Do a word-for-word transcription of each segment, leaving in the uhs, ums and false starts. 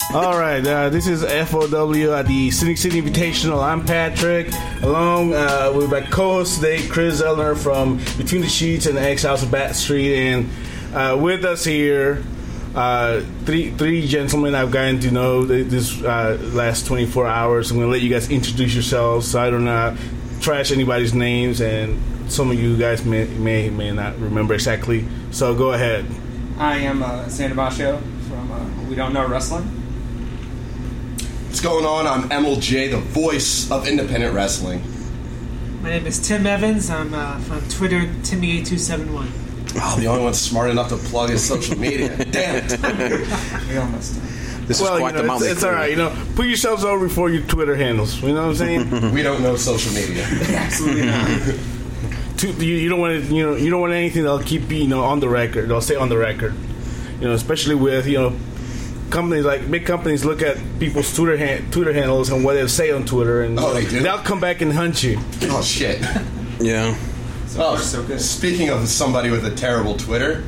All right, uh, this is F O W at the Cynic City Invitational. I'm Patrick, along uh, with my co-host today, Chris Zellner from Between the Sheets and the Exiles of Bat Street, and uh, with us here, uh, three three gentlemen I've gotten to know this uh, last twenty-four hours. I'm going to let you guys introduce yourselves so I don't uh, trash anybody's names, and some of you guys may may may not remember exactly. So go ahead. I am uh, San Damasio from uh, We Don't Know Wrestling. What's going on? I'm M L J, the voice of independent wrestling. My name is Tim Evans. I'm uh, from Twitter, Timmy eight two seven one. Oh, the only one smart enough to plug his social media. Damn it. We almost. This well, is quite you know, the moment. It's, it's all right. You know, put yourselves over before your Twitter handles. You know what I'm saying? We don't know social media. Absolutely not. To, you, you don't want to, you know, you don't want anything that'll keep you, you know, on the record. They'll stay on the record. You know, especially with you know, companies like big companies look at people's Twitter hand, Twitter handles and what they say on Twitter, and oh, they do? they'll come back and hunt you. Oh shit. Yeah. So Oh, far, so good. Speaking of somebody with a terrible Twitter,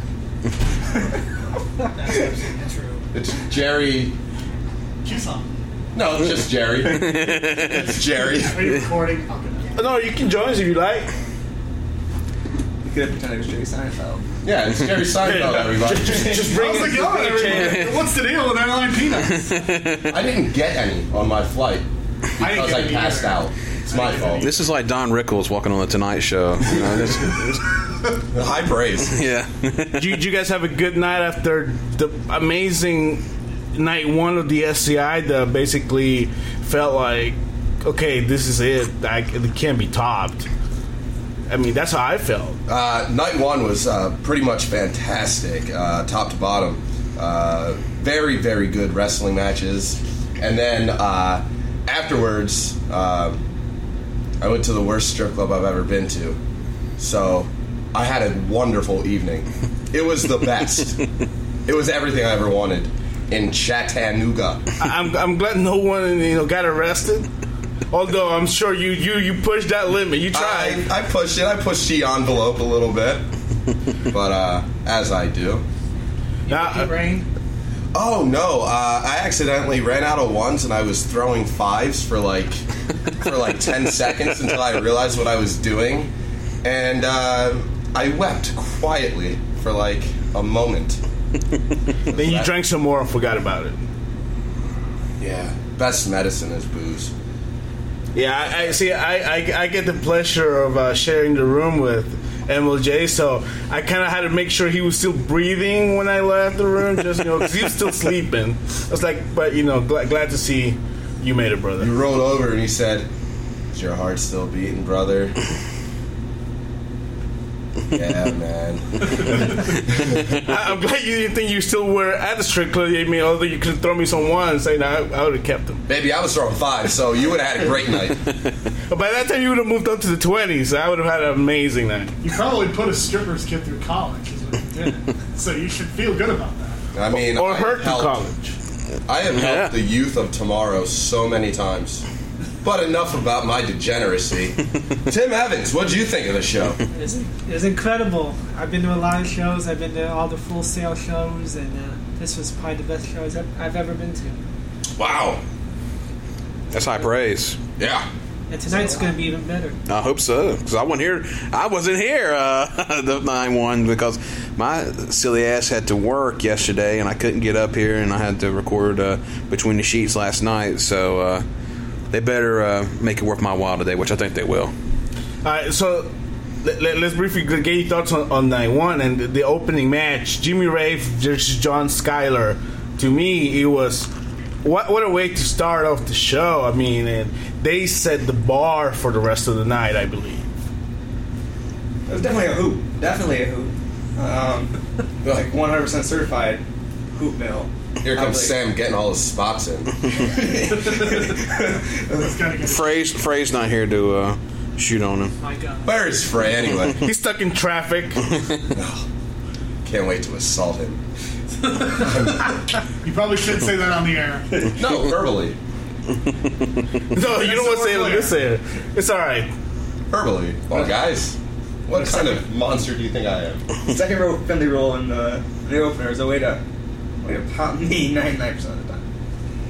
That's true. it's Jerry. Kiss on. No, it's just Jerry. It's Jerry. Are you recording? Okay. No, you can join us if you like. You could have pretended it was Jerry Seinfeld. Yeah, it's Jerry Seinfeld, everybody. Just, just bring How's it. it going, just bring a chair. everybody? What's the deal with airline peanuts? I didn't get any on my flight because get I, any passed either. out. It's my fault. This is like Don Rickles walking on the Tonight Show. You know, this, High praise. yeah. Did you, did you guys have a good night after the amazing night one of the S C I that basically felt like, okay, this is it. I, it can't be topped. I mean, that's how I felt. Uh, night one was uh, pretty much fantastic, uh, top to bottom. Uh, very, very good wrestling matches. And then uh, afterwards, uh, I went to the worst strip club I've ever been to. So I had a wonderful evening. It was the best. It was everything I ever wanted in Chattanooga. I'm I'm glad no one you know got arrested. Although I'm sure you you you pushed that limit. You tried. I, I pushed it. I pushed the envelope a little bit. But uh, as I do. Now, It rain. Oh no! Uh, I accidentally ran out of ones, and I was throwing fives for like for like ten seconds until I realized what I was doing, and uh, I wept quietly for like a moment. then you drank some more and forgot about it. Yeah, best medicine is booze. Yeah, I, I see. I, I I get the pleasure of uh, sharing the room with M L J, so I kind of had to make sure he was still breathing when I left the room, just you know, because he was still sleeping. I was like, but you know, glad, glad to see you made it, brother. You rolled over and he said, "Is your heart still beating, brother?" Yeah, man. I, I'm glad you didn't think you still were at the strip club. I mean, although you could throw me some ones, saying I, I would have kept them. Baby, I was throwing fives, so you would have had a great night. But by that time, you would have moved up to the twenties. I would have had an amazing night. You probably put a stripper's kid through college, is what you did. So you should feel good about that. I mean, Or I hurt to helped- college. I have Yeah. helped the youth of tomorrow so many times. But enough about my degeneracy. Tim Evans, what did you think of the show? It was, it was incredible. I've been to a lot of shows. I've been to all the Full Sail shows, and uh, this was probably the best shows I've, I've ever been to. Wow. That's high praise. Yeah. And tonight's going to be even better. I hope so, because I wasn't here. I wasn't here uh, the nine one because my silly ass had to work yesterday, and I couldn't get up here, and I had to record uh, Between the Sheets last night. So uh, they better uh, make it worth my while today, which I think they will. All right, so let, let, let's briefly get your thoughts on, on night one and the, the opening match, Jimmy Rave versus John Skyler. To me, it was what what a way to start off the show. I mean, and they set the bar for the rest of the night, I believe. It was definitely a hoop. Definitely a hoop. Um, like one hundred percent certified hoop mill. Here comes Like- Sam getting all his spots in. It's gotta get Frey's, Frey's not here to uh, shoot on him. My God. Where is Frey anyway? He's stuck in traffic. Can't wait to assault him. You probably shouldn't say that on the air. No, verbally. No, you don't want to say it. Let's say it. It's all right. Verbally. Well, guys, what kind of monster do you think I am? Second row Finley roll in the, the opener is a way to way to pop me ninety-nine percent of the time.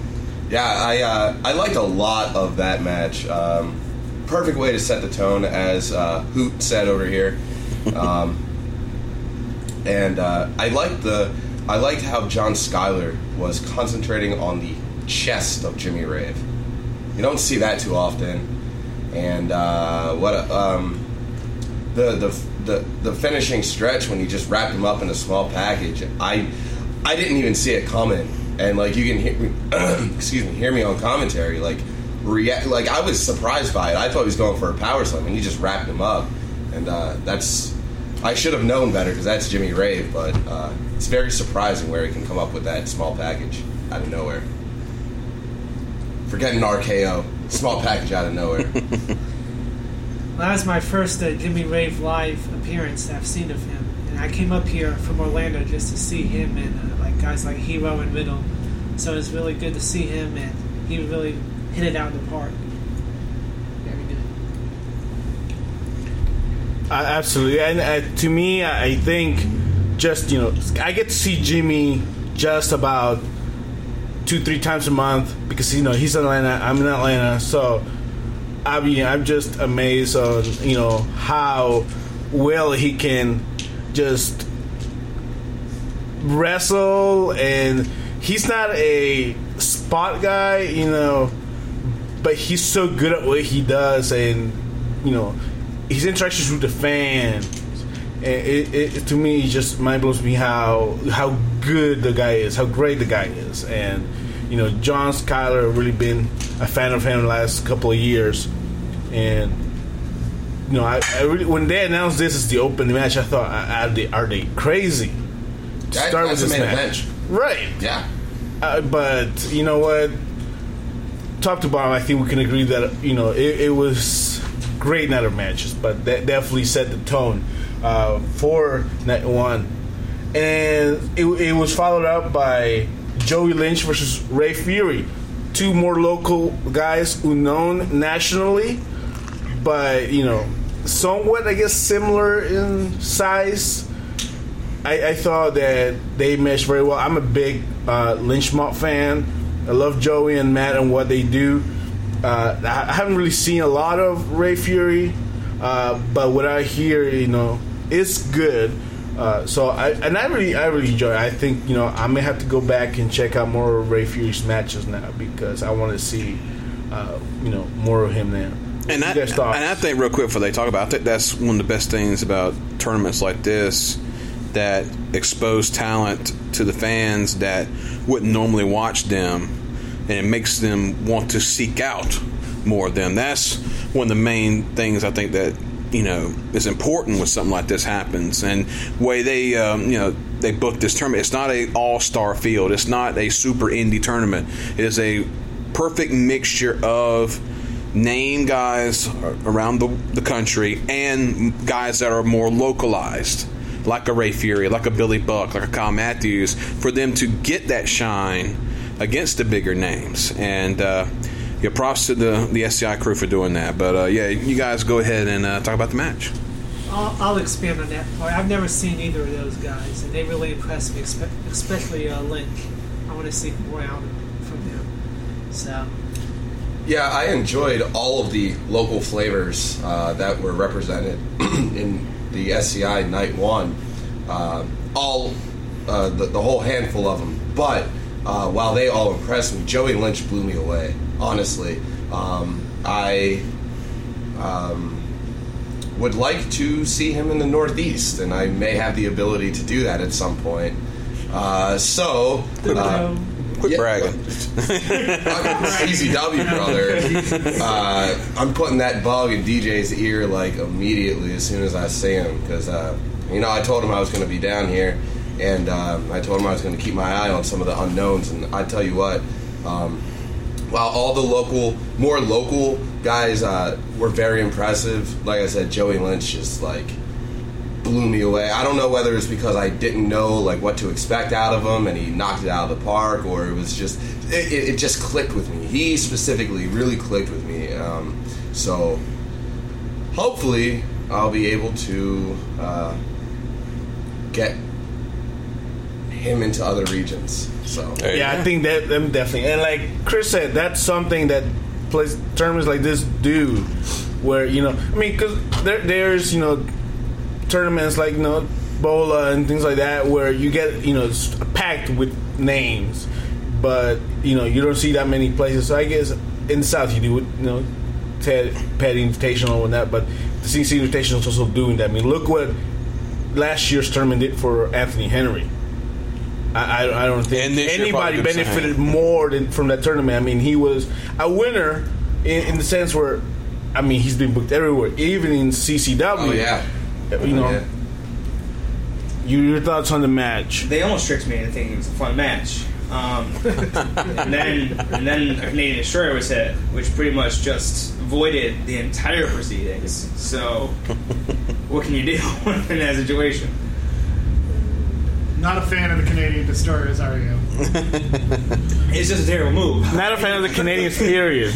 Yeah, I uh, I liked a lot of that match. Um, perfect way to set the tone, as uh, Hoot said over here. Um, and uh, I liked the I liked how John Skyler was concentrating on the chest of Jimmy Rave. You don't see that too often. And uh, what um, the the the the finishing stretch when he just wrapped him up in a small package. I I didn't even see it coming. And like you can hear me, excuse me, hear me on commentary. Like, rea- like I was surprised by it. I thought he was going for a power slam, and he just wrapped him up. And uh, that's I should have known better because that's Jimmy Rave. But uh, it's very surprising where he can come up with that small package out of nowhere. Forgetting R K O, small package out of nowhere. Well, that was my first uh, Jimmy Rave live appearance I've seen of him. And I came up here from Orlando just to see him and uh, like guys like Hero and Riddle. So it was really good to see him, and he really hit it out of the park. Very good. Uh, absolutely. And uh, to me, I think just, you know, I get to see Jimmy just about two, three times a month because, you know, he's in Atlanta, I'm in Atlanta. So, I mean, I'm just amazed on, you know, how well he can just wrestle, and he's not a spot guy, you know, but he's so good at what he does, and you know, his interactions with the fans, and it, it, to me, it just mind blows me how how good the guy is, how great the guy is, and you know, John Skyler really been a fan of him the last couple of years, and you know, I, I really when they announced this as the opening match, I thought, are they, are they crazy? To That, start that's with the this main match, event. right? Yeah. Uh, but you know what? Top to bottom, I think we can agree that you know it, it was great night of matches, but that definitely set the tone uh, for night one, and it, it was followed up by Joey Lynch versus Ray Fury, two more local guys who known nationally, but you know, somewhat I guess similar in size. I, I thought that they meshed very well. I'm a big uh, Lynch Mob fan. I love Joey and Matt and what they do. Uh, I haven't really seen a lot of Ray Fury, uh, but what I hear, you know, it's good. Uh, so I and I really, I really enjoy it. I think you know I may have to go back and check out more of Ray Fury's matches now because I want to see, uh, you know, more of him now. And I, and I think real quick before they talk about it, that's one of the best things about tournaments like this, that expose talent to the fans that wouldn't normally watch them, and it makes them want to seek out more of them. That's one of the main things I think that, you know, is important when something like this happens. And the way they, um, you know, they book this tournament, it's not a all-star field. It's not a super indie tournament. It is a perfect mixture of name guys around the, the country and guys that are more localized, like a Ray Fury, like a Billy Buck, like a Kyle Matthews, for them to get that shine against the bigger names. And uh, yeah, props to the, the S C I crew for doing that. But uh, yeah, you guys go ahead and uh, talk about the match. I'll, I'll expand on that part. I've never seen either of those guys, and they really impressed me, especially uh, Lynch. I want to see more out from him. So. Yeah, I enjoyed all of the local flavors uh, that were represented in the S C I Night One. Uh, all, uh, the, the whole handful of them. But uh, while they all impressed me, Joey Lynch blew me away. Honestly, um, I um, would like to see him in the Northeast, and I may have the ability to do that at some point. Uh, so. Uh, Quit yeah, bragging. C Z W, brother. Uh, I'm putting that bug in D J's ear like immediately as soon as I see him, because uh, you know, I told him I was going to be down here, and um, I told him I was going to keep my eye on some of the unknowns. And I tell you what, um, while all the local, more local guys uh, were very impressive, like I said, Joey Lynch just like blew me away. I don't know whether it's because I didn't know like what to expect out of him and he knocked it out of the park, or it was just it, it just clicked with me. He specifically really clicked with me. Um, so hopefully I'll be able to uh, get him into other regions. So There you Yeah, go. I think that them definitely. And like Chris said, that's something that plays tournaments like this do, where you know, I mean, because there, there's you know tournaments like you know Bola and things like that where you get you know it's packed with names, but you know you don't see that many places. So I guess in the South you do it, you know, Ted Petty Invitational and that, but the C C Invitational is also doing that. I mean, look what last year's tournament did for Anthony Henry. I, I, I don't think And this year anybody probably the benefited same. more than from that tournament. I mean, he was a winner in, in the sense where, I mean, he's been booked everywhere, even in C C W. oh yeah, You know, yeah. you, your thoughts on the match? They almost tricked me into thinking it was a fun match. Um, and then and then a Canadian Destroyer was hit, which pretty much just voided the entire proceedings. So, what can you do in that situation? Not a fan of the Canadian Destroyers, are you? It's just a terrible move. Not a fan of the Canadians, period.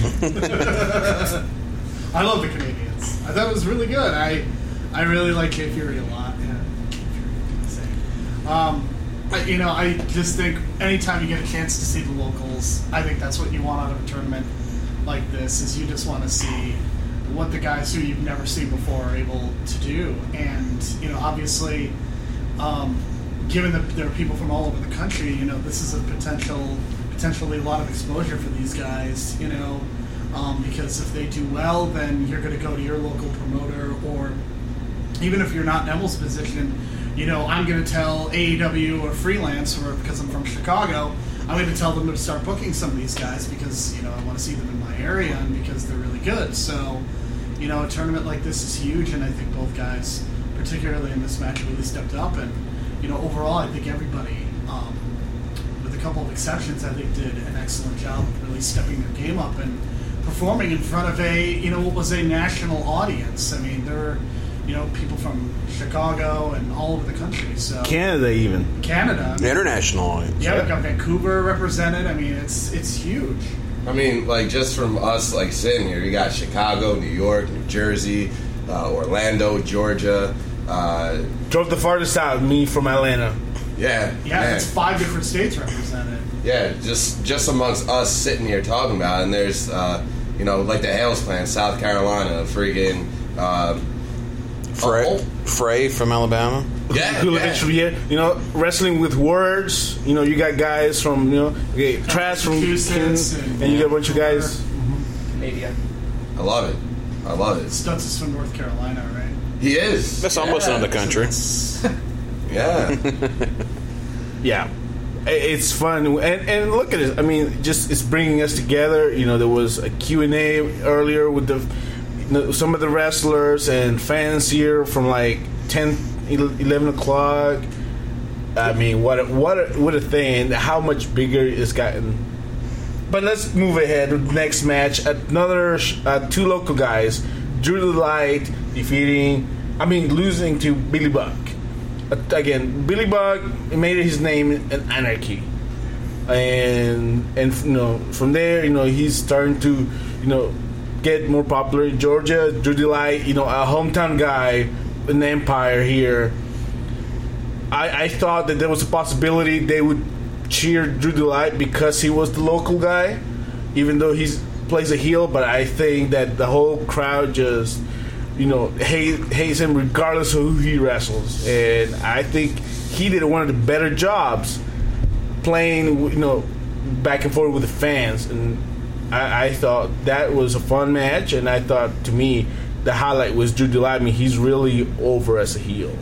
I love the Canadians. I thought it was really good. I I really like Jay Fury a lot. Yeah, Jay Fury, what can I say? Um, I, you know, I just think anytime you get a chance to see the locals, I think that's what you want out of a tournament like this. Is you just want to see what the guys who you've never seen before are able to do, and you know, obviously. Um, Given that there are people from all over the country, you know, this is a potential, potentially a lot of exposure for these guys, you know, um, because if they do well, then you're going to go to your local promoter, or even if you're not in Emil's position, you know, I'm going to tell A E W or Freelance, or because I'm from Chicago, I'm going to tell them to start booking some of these guys because, you know, I want to see them in my area and because they're really good. So, you know, a tournament like this is huge, and I think both guys, particularly in this match, really stepped up. And you know, overall, I think everybody, um, with a couple of exceptions, I think did an excellent job of really stepping their game up and performing in front of a, you know, what was a national audience. I mean, there were, you know, people from Chicago and all over the country. So Canada, even. Canada. I mean, International audience. yeah, we've got Vancouver represented. I mean, it's it's huge. I mean, like just from us, like sitting here, you got Chicago, New York, New Jersey, uh, Orlando, Georgia. Uh, Drove the farthest out, me from Atlanta. yeah, Yeah, man. it's five different states represented. Yeah, just just amongst us sitting here talking about it, and there's, uh, you know, like the Hales Clan, South Carolina, friggin', uh, Frey, oh, Frey from Alabama. yeah, Who yeah. eventually, yeah, you know, wrestling with words. You know, you got guys from, you know, okay, Trash from Massachusetts Kings, and- and you got a bunch of guys. Canada. I love it. I love it. Stutz is from North Carolina, right? He is. That's almost yeah. another country. Yeah. Yeah, I- it's fun, and and look at it. I mean, just it's bringing us together. You know, there was a Q and A earlier with the you know, some of the wrestlers and fans here from like ten, eleven o'clock. I mean, what a, what a, what a thing! How much bigger it's gotten. But let's move ahead. Next match, another uh, two local guys, Drew the Light defeating, I mean, losing to Billy Buck. Uh, again, Billy Buck made his name in Anarchy, and and you know from there, you know he's starting to you know get more popular in Georgia. Drew the Light, you know, a hometown guy in the Empire here. I, I thought that there was a possibility they would cheer Drew the Light because he was the local guy, even though he plays a heel. But I think that the whole crowd just, you know, hate, hates him regardless of who he wrestles. And I think he did one of the better jobs playing, you know, back and forth with the fans. And I, I thought that was a fun match. And I thought, to me, the highlight was Drew the Light. I mean, he's really over as a heel.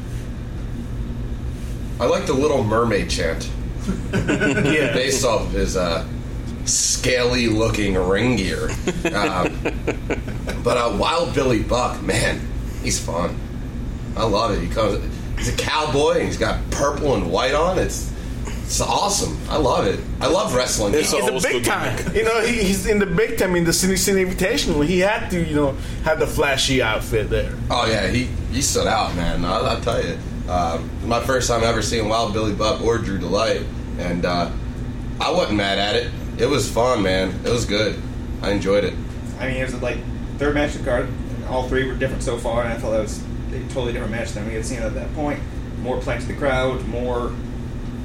I like the Little Mermaid chant Yeah. based off of his uh, scaly-looking ring gear. Um, but uh, Wild Billy Buck, man, he's fun. I love it. He comes. He's a cowboy, and he's got purple and white on. It's it's awesome. I love it. I love wrestling. It's now. a- In the Old school big time, gimmick. you know, he, he's in the big time in the City City Invitational. He had to, you know, have the flashy outfit there. Oh yeah, he he stood out, man. I'll, I'll tell you, um, my first time ever seeing Wild Billy Buck or Drew Delight, and uh, I wasn't mad at it. It was fun, man. It was good. I enjoyed it. I mean, it was like third match of the card, and all three were different so far, and I thought that was a totally different match than we had seen at that point. More playing to the crowd, more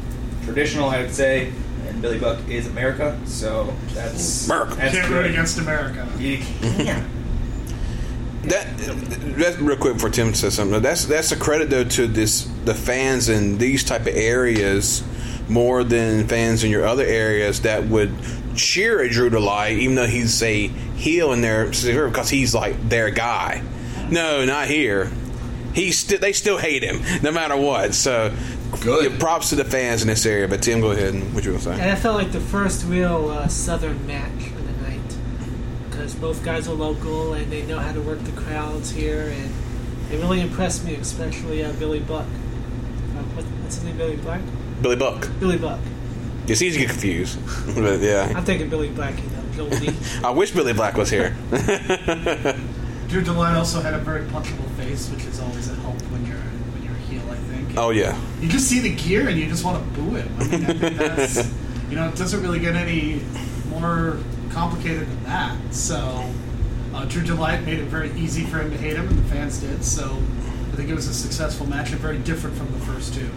traditional, I would say, and Billy Buck is America, so that's America. That's Can't root good. against America. You can't. That that's real quick before Tim says something. That's that's a credit though to this the fans in these type of areas more than fans in your other areas that would cheer at Drew Delight, even though he's a heel in their because he's like their guy. No, not here. He's st- they still hate him no matter what. So Good. yeah, props to the fans in this area. But Tim, go ahead and what you gonna say? And I felt like the first real uh, Southern match of the night because both guys are local and they know how to work the crowds here, and they really impressed me, especially uh, Billy Buck. Uh, what, what's his name? Billy Black? Billy Buck. Billy Buck. It's easy to get confused, but yeah. I'm thinking Billy Black, you know, Goldie. I wish Billy Black was here. Drew Delight also had a very punchable face, which is always a help when you're when you're a heel, I think. Oh yeah. You just see the gear and you just want to boo him. I mean, I think that's, you know, it doesn't really get any more complicated than that. So, uh, Drew Delight made it very easy for him to hate him, and the fans did. So, I think it was a successful match and very different from the first two.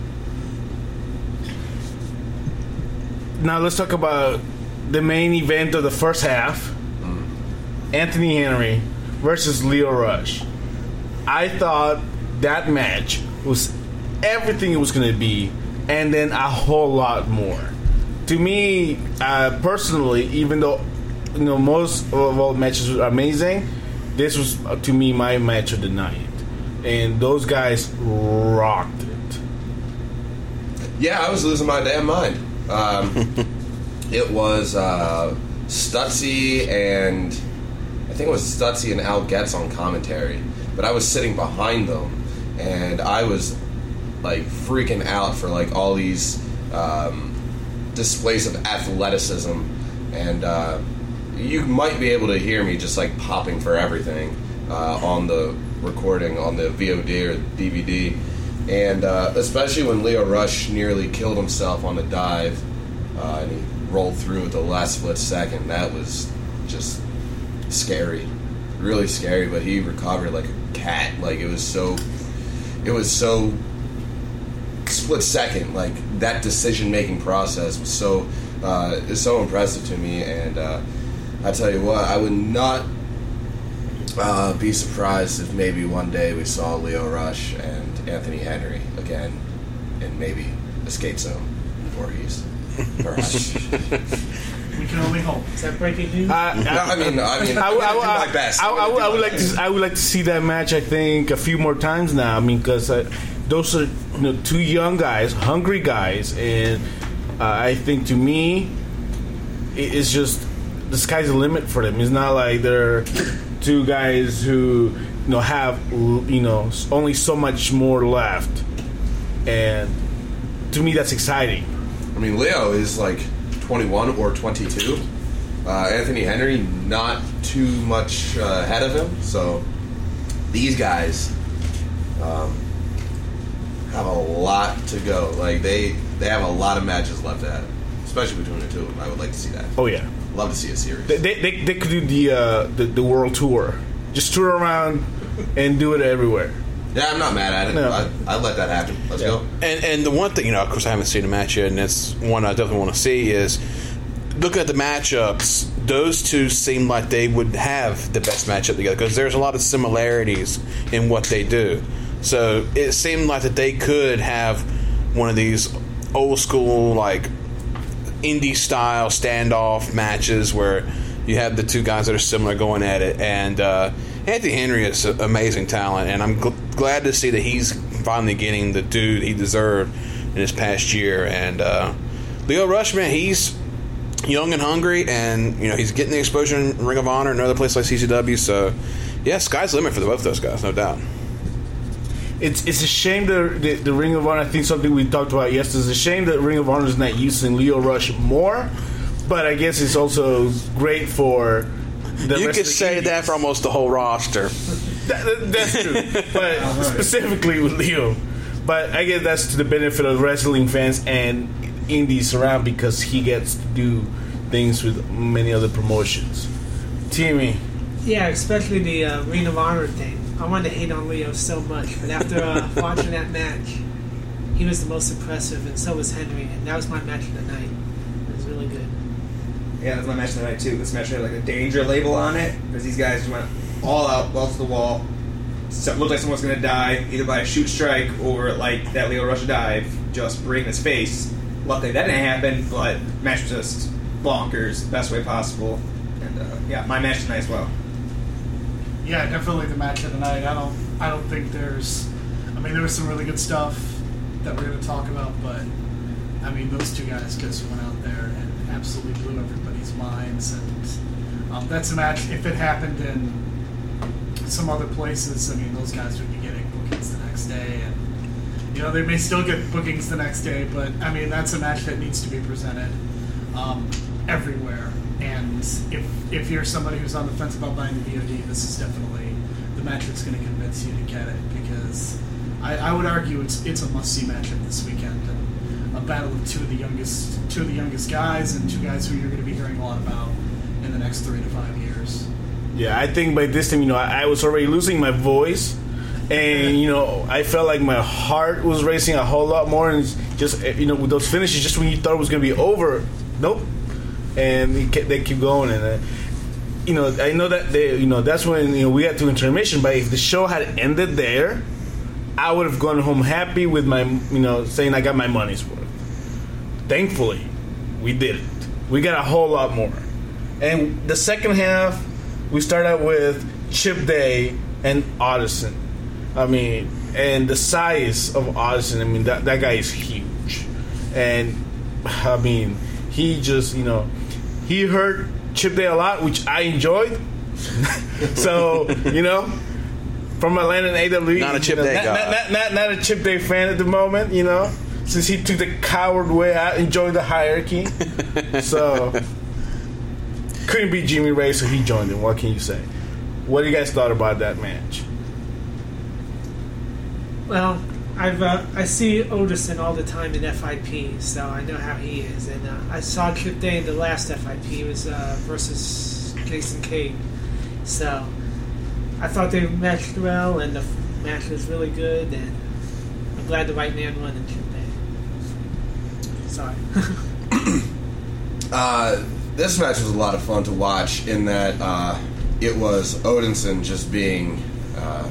Now let's talk about the main event of the first half. Anthony Henry versus Lio Rush. I thought that match was everything it was going to be, and then a whole lot more. To me, uh, personally, even though you know most of all matches were amazing, this was uh, to me my match of the night, and those guys rocked it. Yeah, I was losing my damn mind. Um, it was uh, Stutzy and I think it was Stutzy and Al Getz on commentary, but I was sitting behind them and I was like freaking out for like all these um, displays of athleticism, and uh, you might be able to hear me just like popping for everything uh, on the recording on the V O D or D V D. And uh, especially when Lio Rush nearly killed himself on a dive uh, and he rolled through at the last split second, that was just scary, really scary. But he recovered like a cat. Like it was so, it was so split second. Like that decision making process was so, uh, is so impressive to me. And uh, I tell you what, I would not uh, be surprised if maybe one day we saw Lio Rush and Anthony Henry again in maybe Escape Zone or East. Perhaps. We can only hope. Is that breaking news? Uh, I mean, I mean, I, I'm would- gonna I, do would- my best. I, I'm I, gonna would- do I would my like best. to. I would like to see that match. I think a few more times now. I mean, because uh, those are you know two young guys, hungry guys, and uh, I think to me, it, it's just the sky's the limit for them. It's not like they're two guys who you know have you know only so much more left, and to me that's exciting. I mean, Leo is like twenty-one or twenty-two. Uh, Anthony Henry, not too much uh, ahead of him. So these guys um, have a lot to go. Like they, they have a lot of matches left to have, especially between the two of them. I would like to see that. Oh yeah, Love to see a series. they they, they, they could do the, uh, the the world tour, just tour around and do it everywhere. Yeah, I'm not mad at it. No. I, I'd let that happen. Let's Yeah. go. And and the one thing, you know, of course, I haven't seen a match yet, and it's one I definitely want to see is looking at the matchups. Those two seem like they would have the best matchup together because there's a lot of similarities in what they do. So it seemed like that they could have one of these old school, like indie style standoff matches where you have the two guys that are similar going at it. And uh, Anthony Henry is an amazing talent, and I'm gl- glad to see that he's finally getting the dude he deserved in this past year. And uh, Lio Rush, man, he's young and hungry, and you know he's getting the exposure in Ring of Honor and other places like C C W. So, yeah, sky's the limit for the, both those guys, no doubt. It's it's a shame that the, the Ring of Honor. I think something we talked about yesterday. It's a shame that Ring of Honor is not using Lio Rush more, but I guess it's also great for the You rest could of the say indies. that for almost the whole roster. That- that- that's true, but specifically with Leo. But I guess that's to the benefit of wrestling fans and indies around because he gets to do things with many other promotions. Timmy, Yeah, especially the uh, Ring of Honor thing. I wanted to hate on Leo so much, but after uh, watching that match, he he was the most impressive, and so was Henry, and that was my match of the night. It was really good. Yeah, that's my match of the night too. This match had like a danger label on it because these guys went all out, balls to the wall. So it looked like someone was going to die either by a shoot strike or like that Leo Rush dive, just right in his face. Luckily that didn't happen, but the match was just bonkers, best way possible. And uh, yeah, my match tonight as well. Yeah, definitely the match of the night. I don't, I don't think there's. I mean, there was some really good stuff that we're going to talk about, but I mean, those two guys just went out there and absolutely blew everybody's minds. And um, that's a match. If it happened in some other places, I mean, those guys would be getting bookings the next day, and you know, they may still get bookings the next day. But I mean, that's a match that needs to be presented um, everywhere. And if if you're somebody who's on the fence about buying the V O D, this is definitely the match that's going to convince you to get it, because I, I would argue it's it's a must-see matchup this weekend, and a battle of two of the youngest two of the youngest guys, and two guys who you're going to be hearing a lot about in the next three to five years. Yeah, I think by this time, you know, I, I was already losing my voice, and you know, I felt like my heart was racing a whole lot more, and it's just, you know, with those finishes, just when you thought it was going to be over, nope. And they kept, they keep going, and uh, you know, I know that they, you know, that's when, you know, we got to intermission. But if the show had ended there, I would have gone home happy with my, you know, saying I got my money's worth. Thankfully, we did it. We got a whole lot more. And the second half, we start out with Chip Day and Addison. I mean, and the size of Addison. I mean, that that guy is huge, and I mean, he just, you know, he hurt Chip Day a lot, which I enjoyed. So, you know, from Atlanta and A W E, not a Chip you know, Day not, guy. not, not, not, not a Chip Day fan at the moment, you know, since he took the coward way out, enjoyed the hierarchy. So, couldn't beat Jimmy Ray, so he joined him. What can you say? What do you guys thought about that match? Well, I've uh, I see Odison all the time in F I P, so I know how he is. And uh, I saw Chip Day in the last F I P. It was uh, versus Jason Cade. So I thought they matched well, and the match was really good. And I'm glad the right man won in Chip Day. Sorry. uh, this match was a lot of fun to watch in that uh, it was Odinson just being uh,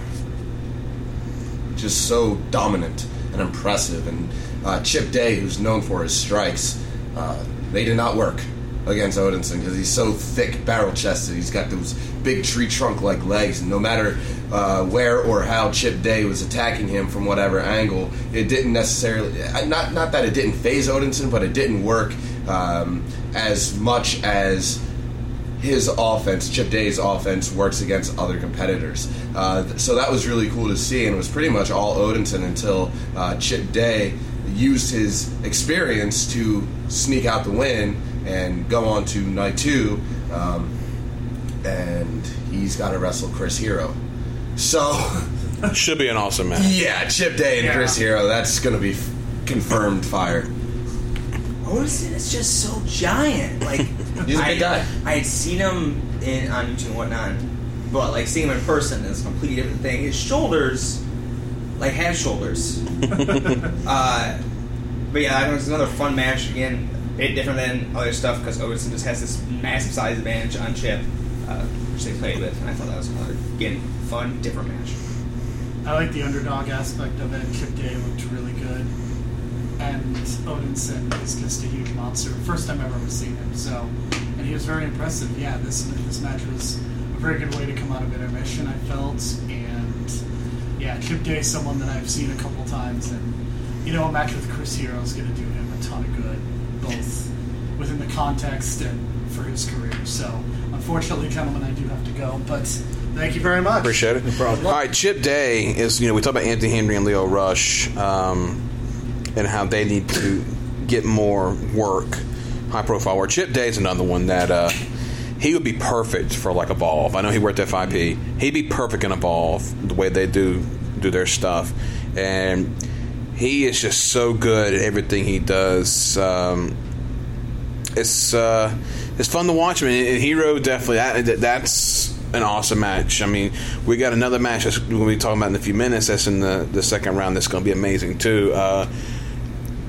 just so dominant and impressive, and uh, Chip Day, who's known for his strikes, uh, they did not work against Odinson because he's so thick, barrel-chested. He's got those big tree trunk-like legs, and no matter uh, where or how Chip Day was attacking him from whatever angle, it didn't necessarily, not not that it didn't phase Odinson, but it didn't work um, as much as his offense, Chip Day's offense, works against other competitors. Uh, so that was really cool to see, and it was pretty much all Odinson until uh, Chip Day used his experience to sneak out the win and go on to night two, um, and he's got to wrestle Chris Hero. So should be an awesome match. Yeah, Chip Day and Yeah. Chris Hero, that's going to be f- confirmed fire. Odinson is just so giant. Like, He's a I, big guy. I had seen him in on YouTube and whatnot, but like seeing him in person is a completely different thing. His shoulders, like, have shoulders. uh, but yeah, it was another fun match. Again, a bit different than other stuff because Odinson just has this massive size advantage on Chip, uh, which they played with, and I thought that was another, again, fun, different match. I like the underdog aspect of it. Chip Day looked really good, and Odinson is just a huge monster. First time I've ever seen him, so, and he was very impressive. Yeah, this this match was a very good way to come out of intermission, I felt, and yeah, Chip Day is someone that I've seen a couple times, and you know, a match with Chris Hero is going to do him a ton of good, both within the context and for his career. So, unfortunately, gentlemen, I do have to go, but thank you very much. Appreciate it. No problem. All right, Chip Day is, you know, we talk about Anthony Henry and Leo Rush, um, and how they need to get more work, high profile work. Chip Day is another one that uh, he would be perfect for like Evolve. I know he worked at F I P. He'd be perfect in Evolve, the way they do do their stuff, and he is just so good at everything he does. Um, it's uh, it's fun to watch him. And Hero definitely that, that's an awesome match. I mean, we got another match that's we'll be talking about in a few minutes. That's in the, the second round. That's going to be amazing too. Uh,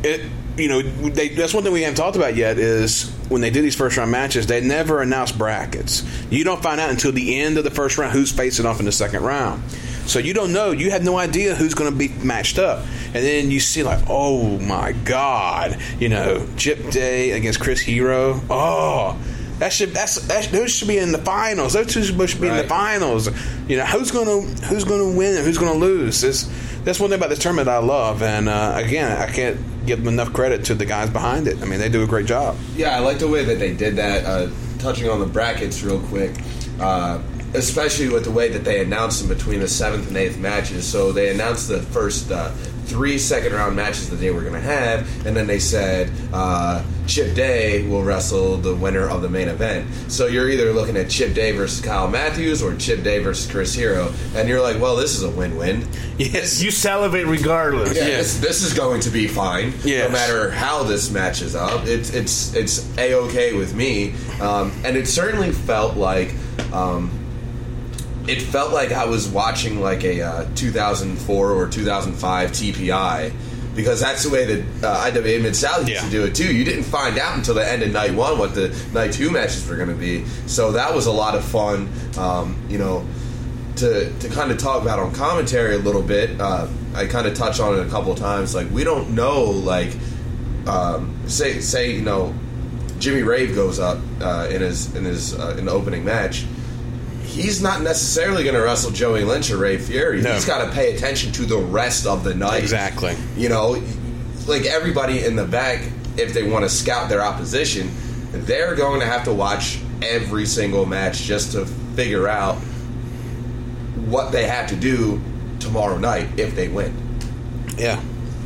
it, you know, they, that's one thing we haven't talked about yet is when they do these first round matches, they never announce brackets. You don't find out until the end of the first round who's facing off in the second round. So you don't know. You have no idea who's going to be matched up. And then you see like, oh my God, you know, Chip Day against Chris Hero. Oh, that should that's that, those should be in the finals. Those two should be right in the finals. You know, who's going to who's going to win and who's going to lose? It's, that's one thing about this tournament that I love. And uh, again, I can't give them enough credit to the guys behind it. I mean, they do a great job. Yeah, I like the way that they did that. Uh, touching on the brackets real quick. Uh, especially with the way that they announced them between the seventh and eighth matches. So they announced the first uh, three second round matches that they were going to have, and then they said uh, Chip Day will wrestle the winner of the main event. So you're either looking at Chip Day versus Kyle Matthews or Chip Day versus Chris Hero, and you're like, well, this is a win-win. Yes, you salivate regardless. Yeah, yes. this, this is going to be fine, yes. no matter how this matches up. It's it's it's a-okay with me, um, and it certainly felt like. Um, It felt like I was watching like a uh, two thousand four or two thousand five T P I, because that's the way that uh, I W A Mid-South used yeah. to do it too. You didn't find out until the end of night one what the night two matches were going to be. So that was a lot of fun, um, you know, to to kind of talk about on commentary a little bit. Uh, I kind of touched on it a couple of times. Like, we don't know, like, um, say say you know, Jimmy Rave goes up uh, in his in his uh, in the opening match. He's not necessarily going to wrestle Joey Lynch or Ray Fury. No. He's got to pay attention to the rest of the night. Exactly. You know, like everybody in the back, if they want to scout their opposition, they're going to have to watch every single match just to figure out what they have to do tomorrow night if they win. Yeah.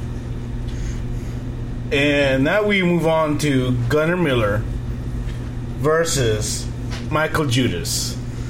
And now we move on to Gunnar Miller versus Michael Judas.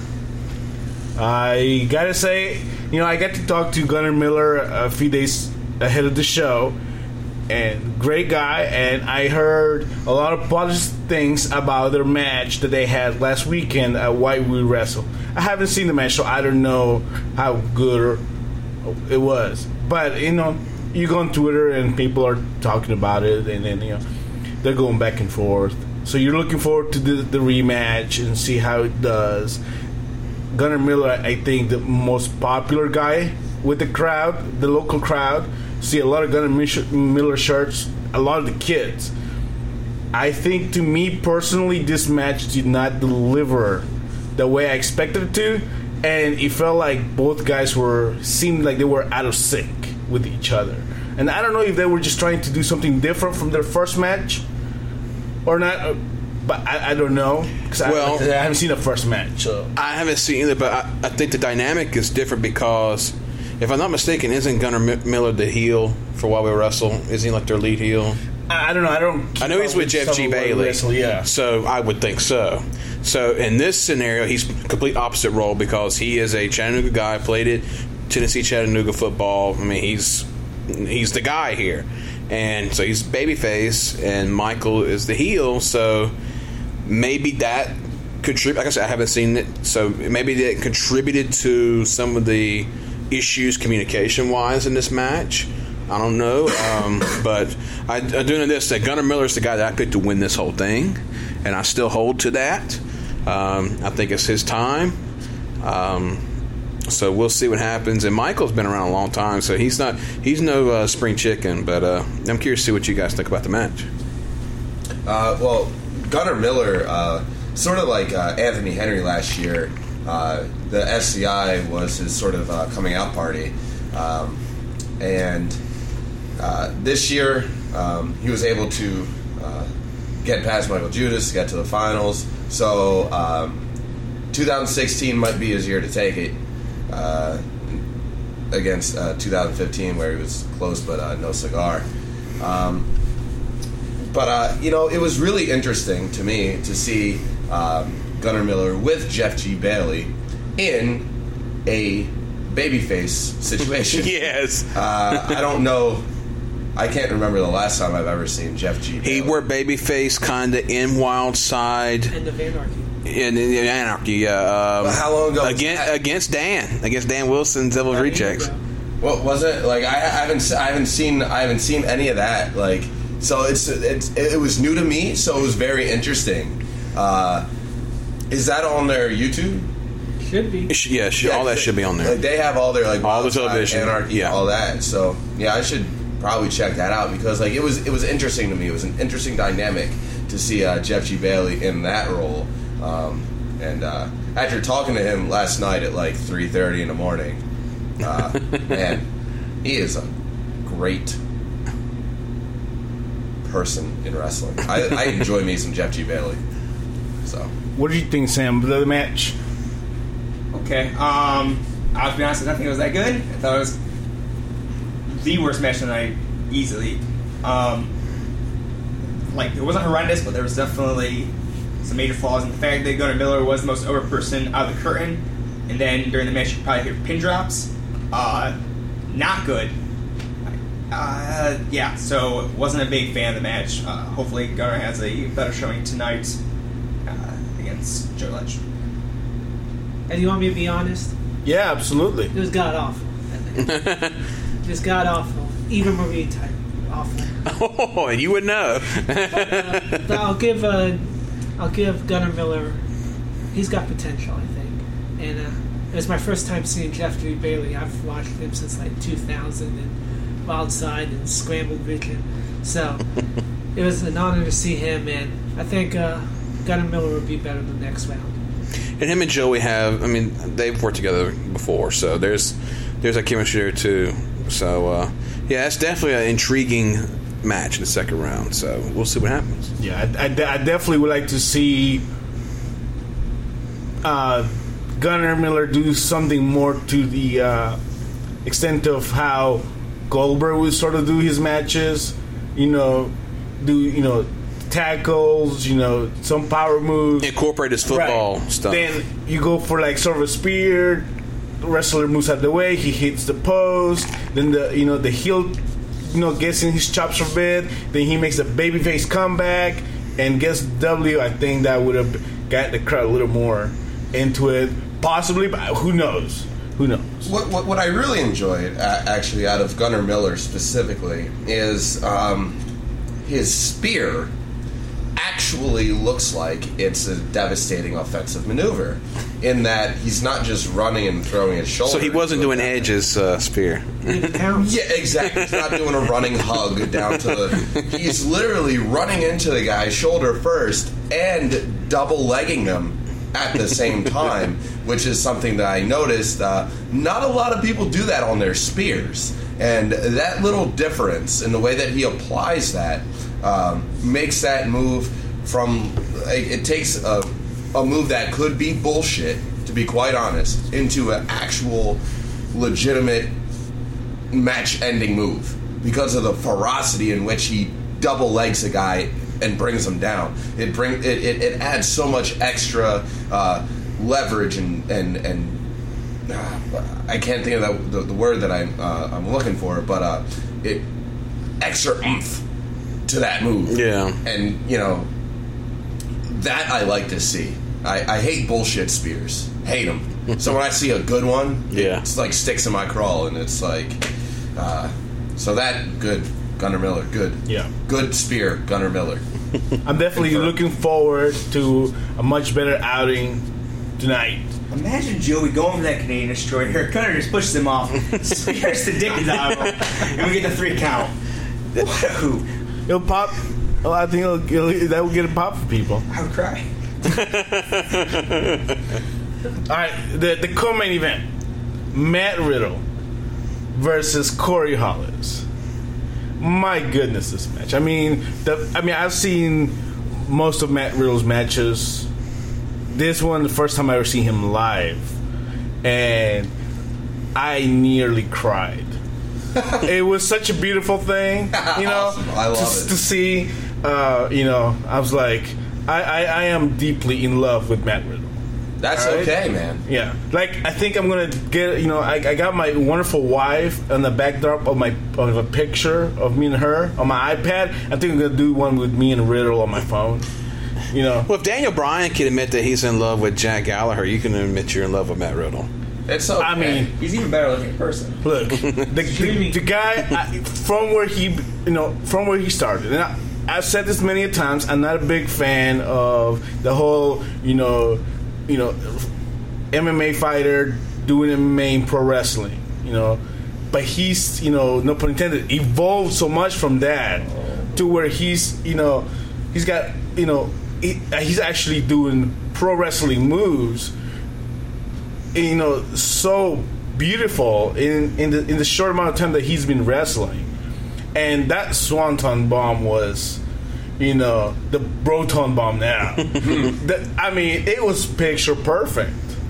I gotta say, you know, I got to talk to Gunnar Miller a few days ahead of the show, and great guy, and I heard a lot of positive things about their match that they had last weekend at White We Wrestle. I haven't seen the match, so I don't know how good it was. But, you know, you go on Twitter and people are talking about it, and then, you know, they're going back and forth. So you're looking forward to the, the rematch and see how it does. Gunnar Miller, I think, the most popular guy with the crowd, the local crowd. See a lot of Gunnar Miller shirts, a lot of the kids. I think, to me personally, this match did not deliver the way I expected it to, and it felt like both guys were seemed like they were out of sync with each other. And I don't know if they were just trying to do something different from their first match or not. But I, I don't know, because well, I, I haven't seen the first match. So. I haven't seen either, but I, I think the dynamic is different because, if I'm not mistaken, isn't Gunnar M- Miller the heel for While We Wrestle? Isn't he like their lead heel? I, I don't know. I don't. I know he's with Jeff G. Bailey. Wrestle, yeah. So I would think so. So in this scenario, he's complete opposite role because he is a Chattanooga guy, played it Tennessee Chattanooga football. I mean, he's he's the guy here, and so he's babyface, and Michael is the heel. So. Maybe that contribute. Like I said, I haven't seen it, so maybe that contributed to some of the issues communication-wise in this match. I don't know, um, but I, I do know this: that Gunnar Miller is the guy that I picked to win this whole thing, and I still hold to that. Um, I think it's his time. Um, so we'll see what happens. And Michael's been around a long time, so he's not he's no uh, spring chicken. But uh, I'm curious to see what you guys think about the match. Uh, well. Gunnar Miller, uh, sort of like uh, Anthony Henry last year, uh, the S C I was his sort of uh, coming out party. Um, and uh, this year, um, he was able to uh, get past Michael Judas, get to the finals. So um, two thousand sixteen might be his year to take it uh, against uh, two thousand fifteen, where he was close but uh, no cigar. Um, But, uh, you know, it was really interesting to me to see um, Gunnar Miller with Jeff G. Bailey in a babyface situation. Yes. Uh, I don't know. I can't remember the last time I've ever seen Jeff G. Bailey. He were babyface kind of in Wild Side. End of Anarchy. In, in Anarchy, yeah. Um, well, how long ago? Against, against Dan. Against Dan Wilson, Devil's Rejects. What was it? Like, I, I haven't I haven't seen I haven't seen any of that. Like, so it's, it's it was new to me, so it was very interesting. Uh, is that on their YouTube? Should be. It should- yeah, should, all that should be on there. Like they have all their like All the Wild Side, television, Anarchy, yeah. all that. So yeah, I should probably check that out because like it was it was interesting to me. It was an interesting dynamic to see uh, Jeff G. Bailey in that role. Um, and uh, after talking to him last night at like three thirty in the morning, uh, man, he is a great person in wrestling. I, I enjoy me some Jeff G. Bailey. So What do you think, Sam, of the match? Okay. Um, I'll be honest, I don't think it was that good. I thought it was the worst match of the night, easily. Um, like, it wasn't horrendous, but there was definitely some major flaws in the fact that Gunnar Miller was the most over person out of the curtain. And then during the match, you probably hear pin drops. Uh, not good. Uh, yeah, so wasn't a big fan of the match. Uh, hopefully Gunnar has a better showing tonight uh, against Joe Ledge. And you want me to be honest? Yeah, absolutely. It was god awful. It was god awful. Even Marie type awful. Oh, you would know. uh, but I'll give uh, I'll give Gunnar Miller. He's got potential, I think. And uh, it was my first time seeing Jeff G. Bailey. I've watched him since like two thousand and Wild Side and Scrambled Vision. So it was an honor to see him, and I think uh, Gunnar Miller will be better the next round. And him and Joey have, I mean, they've worked together before, so there's there's a chemistry there too. So, uh, yeah, it's definitely an intriguing match in the second round, so we'll see what happens. Yeah, I, I, I definitely would like to see uh, Gunnar Miller do something more to the uh, extent of how Goldberg would sort of do his matches. You know, do, you know, tackles, you know, some power moves. Incorporate his football Right. stuff. Then you go for like sort of a spear. The wrestler moves out the way. He hits the post. Then the you know the heel, you know, gets in his chops for a bit. Then he makes a babyface comeback and gets W. I think that would have got the crowd a little more into it, possibly. But who knows? Who knows? What, what, what I really enjoyed, uh, actually, out of Gunnar Miller specifically, is um, his spear actually looks like it's a devastating offensive maneuver, in that he's not just running and throwing his shoulder. So he wasn't into doing it. Edge's uh, spear. It counts. Yeah, exactly. He's not doing a running hug down to the... He's literally running into the guy's shoulder first and double-legging him at the same time, which is something that I noticed. Uh, not a lot of people do that on their spears. And that little difference in the way that he applies that um, makes that move from... It takes a, a move that could be bullshit, to be quite honest, into an actual legitimate match-ending move because of the ferocity in which he double legs a guy and brings him down. It bring it, it, it adds so much extra uh, leverage and and and uh, I can't think of the, the, the word that I'm uh, I'm looking for, but uh, it extra oomph to that move. Yeah, and you know that I like to see. I, I hate bullshit spears. Hate them. So when I see a good one, yeah, it's like sticks in my crawl, and it's like, uh, so that good Gunnar Miller, good, Yeah. good spear, Gunnar Miller. I'm definitely Confirmed. looking forward to a much better outing tonight. Imagine Joey going for that Canadian Destroyer. Gunnar just pushes him off, spears the dickens out of him, and we get the three count. What a hoop. It'll pop. Well, I think it'll, it'll, that will get a pop for people. I would cry. All right, the the co-main event: Matt Riddle versus Corey Hollis. My goodness, this match. I mean, the I mean, I've seen most of Matt Riddle's matches. This one, the first time I ever seen him live, and I nearly cried. It was such a beautiful thing, you know, Awesome. I love to, it. to see. Uh, you know, I was like, I, I, I am deeply in love with Matt Riddle. That's All right. okay, man. Yeah, like I think I'm gonna get. You know, I, I got my wonderful wife on the backdrop of my of a picture of me and her on my iPad. I think I'm gonna do one with me and Riddle on my phone. You know, well, if Daniel Bryan can admit that he's in love with Jack Gallagher, you can admit you're in love with Matt Riddle. It's okay. I mean, He's even better looking in person. look, the, the, the guy I, from where he, you know, from where he started, and I, I've said this many a times. I'm not a big fan of the whole, you know, you know, M M A fighter doing M M A in pro wrestling, you know. But he's, you know, no pun intended, evolved so much from that to where he's, you know, he's got, you know, he, he's actually doing pro wrestling moves, you know, so beautiful in in the in the short amount of time that he's been wrestling. And that Swanton bomb was, you know, the Broton bomb now. the, I mean, it was picture perfect.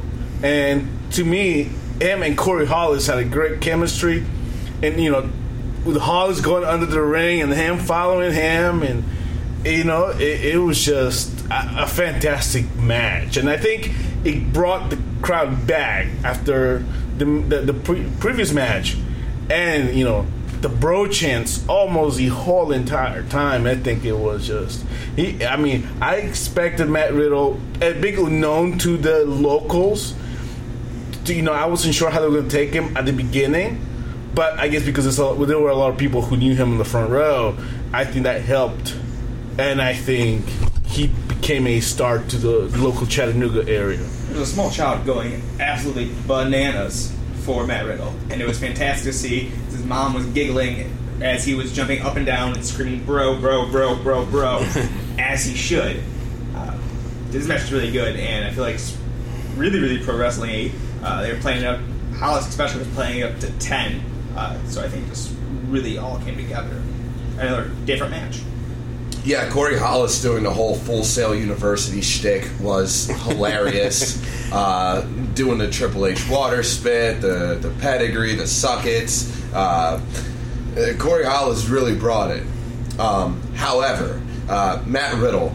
And to me, him and Corey Hollis had a great chemistry. And, you know, with Hollis going under the ring and him following him, and, you know, it, it was just a, a fantastic match. And I think it brought the crowd back after the, the, the pre- previous match. And, you know, the bro chants almost the whole entire time. I think it was just he. I mean, I expected Matt Riddle, a big known to the locals. To, you know, I wasn't sure how they were going to take him at the beginning, but I guess because it's a, there were a lot of people who knew him in the front row, I think that helped, and I think he became a star to the local Chattanooga area. There was a small child going absolutely bananas for Matt Riddle, and it was fantastic to see. His mom was giggling as he was jumping up and down and screaming bro, bro, bro, bro, bro, as he should. Uh, this match is really good, and I feel like it's really, really pro wrestling. Uh, they were playing it up, Hollis especially was playing it up to ten, uh, so I think this really all came together. Another different match. Yeah, Corey Hollis doing the whole Full Sail University shtick was hilarious. uh, doing the Triple H water spit, the, the pedigree, the suckets. Uh, Corey Hollis really brought it. Um, however, uh, Matt Riddle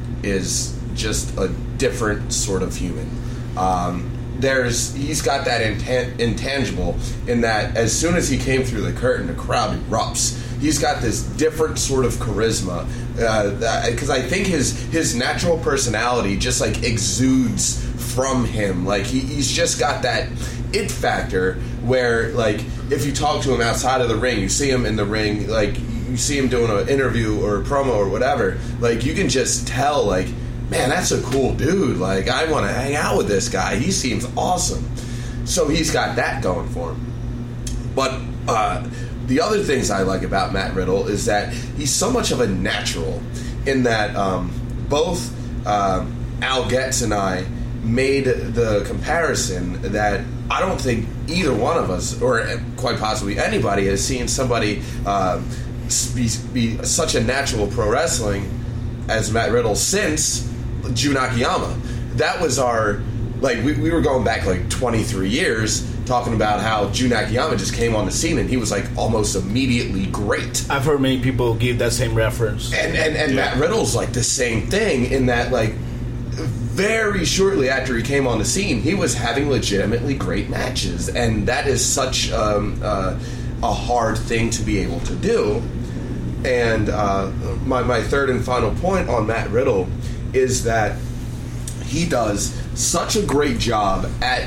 is just a different sort of human. Um, there's he's got that intan- intangible in that as soon as he came through the curtain, the crowd erupts. He's got this different sort of charisma because uh, I think his his natural personality just like exudes from him. Like he, he's just got that it factor where like if you talk to him outside of the ring, you see him in the ring, like you see him doing an interview or a promo or whatever, like you can just tell like, man, that's a cool dude. Like, I want to hang out with this guy. He seems awesome. So he's got that going for him. But uh, the other things I like about Matt Riddle is that he's so much of a natural in that um, both uh, Al Getz and I made the comparison that I don't think either one of us, or quite possibly anybody, has seen somebody uh, be, be such a natural pro wrestling as Matt Riddle since Jun Akiyama. That was our, like, we, we were going back like twenty-three years talking about how Jun Akiyama just came on the scene and he was like almost immediately great. I've heard many people give that same reference. And and, and yeah. Matt Riddle's like the same thing in that like very shortly after he came on the scene, he was having legitimately great matches. And that is such um, uh, a hard thing to be able to do. And uh, my, my third and final point on Matt Riddle is that he does such a great job at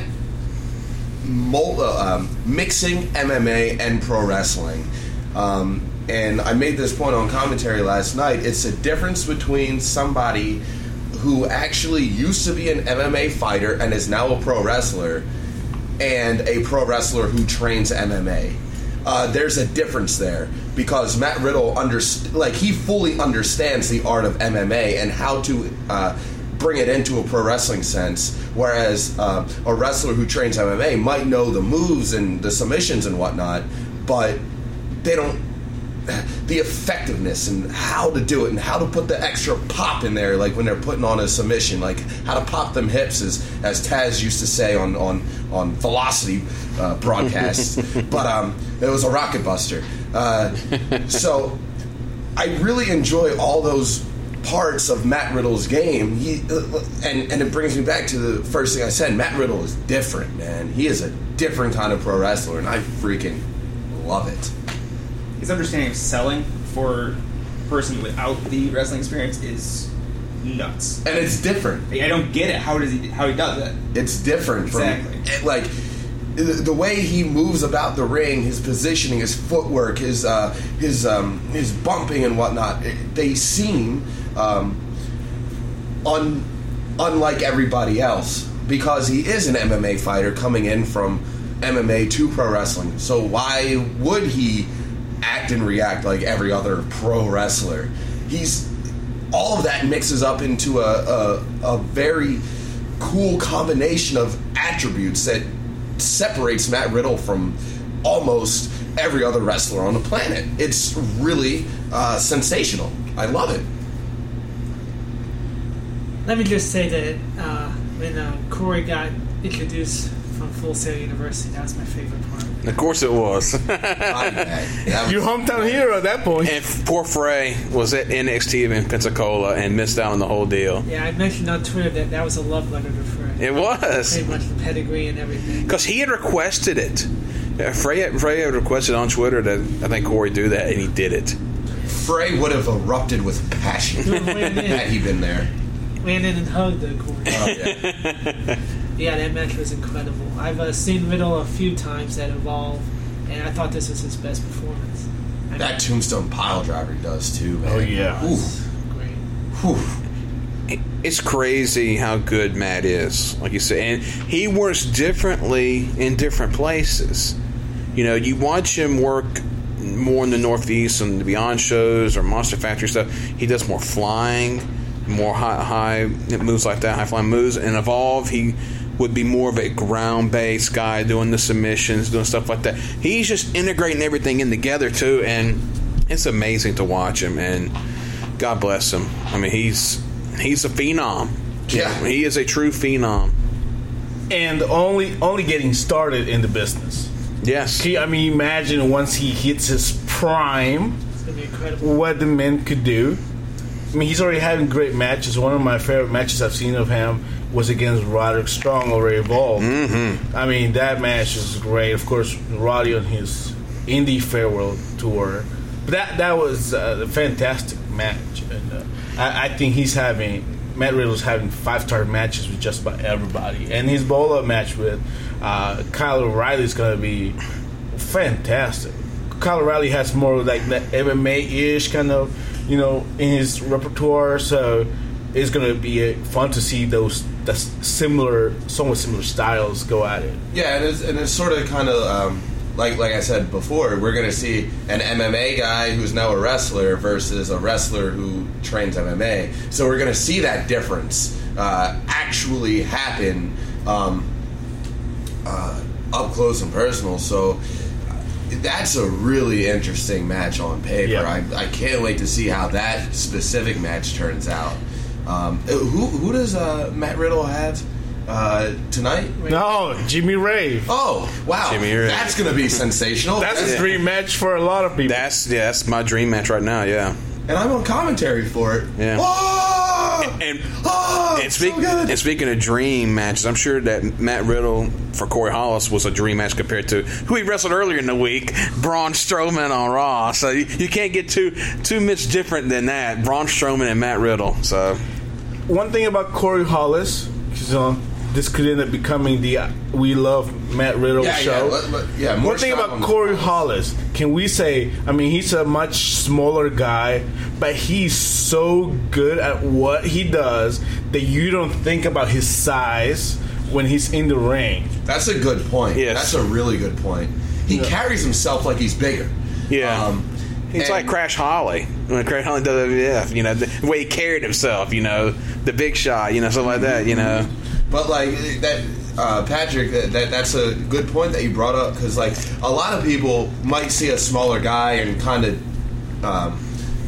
mul- uh, um, mixing M M A and pro wrestling. Um, and I made this point on commentary last night. It's a difference between somebody who actually used to be an M M A fighter and is now a pro wrestler and a pro wrestler who trains M M A. Uh, there's a difference there because Matt Riddle underst- like he fully understands the art of M M A and how to uh, bring it into a pro wrestling sense, whereas uh, a wrestler who trains M M A might know the moves and the submissions and whatnot, but they don't the effectiveness and how to do it and how to put the extra pop in there, like when they're putting on a submission, like how to pop them hips, as as Taz used to say on on on Velocity uh, broadcasts. But um, it was a rocket buster. Uh, so I really enjoy all those parts of Matt Riddle's game. He uh, and and it brings me back to the first thing I said. Matt Riddle is different, man. He is a different kind of pro wrestler, and I freaking love it. His understanding of selling for a person without the wrestling experience is nuts, and it's different. I don't get it. How does he? How he does it? It's different. Exactly. From, like the way he moves about the ring, his positioning, his footwork, his uh, his um, his bumping and whatnot, they seem um, un, unlike everybody else because he is an M M A fighter coming in from M M A to pro wrestling. So why would he act and react like every other pro wrestler? He's all of that mixes up into a, a, a very cool combination of attributes that separates Matt Riddle from almost every other wrestler on the planet. It's really uh, sensational. I love it. Let me just say that uh, when uh, Corey got introduced from Full Sail University, that was my favorite part. Of course it was. Your hometown hero at that point. And poor Frey was at N X T in Pensacola and missed out on the whole deal. Yeah, I mentioned on Twitter that that was a love letter to Frey. It was. Pretty much the pedigree and everything. Because he had requested it. Yeah, Frey, had, Frey had requested on Twitter that I think Corey do that, and he did it. Frey would have erupted with passion had he been there. Ran in and hugged the Corey. Oh, yeah. Yeah, that match was incredible. I've uh, seen Riddle a few times at Evolve, and I thought this was his best performance. I that mean, tombstone pile driver he does too, man. Oh, yeah. Ooh. Great. Whew. It's crazy how good Matt is, like you said. And he works differently in different places. You know, you watch him work more in the Northeast and the Beyond shows or Monster Factory stuff. He does more flying, more high, high moves like that, high flying moves. And Evolve, he would be more of a ground-based guy doing the submissions, doing stuff like that. He's just integrating everything in together, too, and it's amazing to watch him, and God bless him. I mean, he's he's a phenom. Yeah. He is a true phenom. And only only getting started in the business. Yes. He, I mean, imagine once he hits his prime, It's going to be incredible. what the men could do. I mean, he's already having great matches. One of my favorite matches I've seen of him was against Roderick Strong over Evolved. Mm-hmm. I mean, that match was great. Of course, Roddy on his Indie Farewell tour. But that that was a fantastic match. And uh, I, I think he's having, Matt Riddle's having five-star matches with just about everybody. And his Bola match with uh, Kyle O'Reilly is going to be fantastic. Kyle O'Reilly has more like that M M A-ish kind of, you know, in his repertoire, so it's going to be fun to see those that's similar, somewhat similar styles go at it. Yeah, and it's, and it's sort of kind of um, like like I said before, we're going to see an M M A guy who's now a wrestler versus a wrestler who trains M M A. So we're going to see that difference uh, actually happen um, uh, up close and personal. So that's a really interesting match on paper. Yeah. I, I can't wait to see how that specific match turns out. Um, who who does uh, Matt Riddle have uh, tonight? No, Jimmy Rave. Oh, wow. Jimmy Rave. That's going to be sensational. That's and, a dream match for a lot of people. That's yeah, that's my dream match right now, yeah. and I'm on commentary for it. Yeah. Oh! And oh, and, speak, so good. and speaking of dream matches, I'm sure that Matt Riddle for Corey Hollis was a dream match compared to who he wrestled earlier in the week, Braun Strowman on Raw. So you, you can't get too too much different than that. Braun Strowman and Matt Riddle. So one thing about Corey Hollis, because um, this could end up becoming the uh, We Love Matt Riddle yeah, show. Yeah, let, let, yeah, more One thing strong about on the- Corey Hollis, can we say, I mean, he's a much smaller guy, but he's so good at what he does that you don't think about his size when he's in the ring. That's a good point. Yes. That's a really good point. He Yeah. carries himself like he's bigger. yeah, Um, he's and- like Crash Holly when Crash Holly does W W F. You know the way he carried himself. You know the big shot. You know stuff like that. You know. But like that, uh, Patrick, that, that that's a good point that you brought up because like a lot of people might see a smaller guy and kind of, um,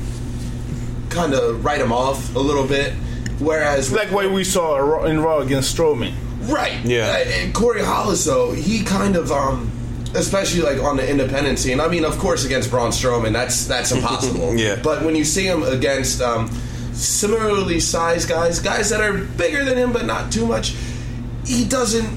kind of write him off a little bit, whereas Like what we saw in Raw against Strowman. right, Yeah. uh, and Corey Hollis though he kind of um. Especially like on the independent scene. I mean, of course, against Braun Strowman, that's that's impossible. Yeah. But when you see him against um, similarly sized guys, guys that are bigger than him but not too much, he doesn't.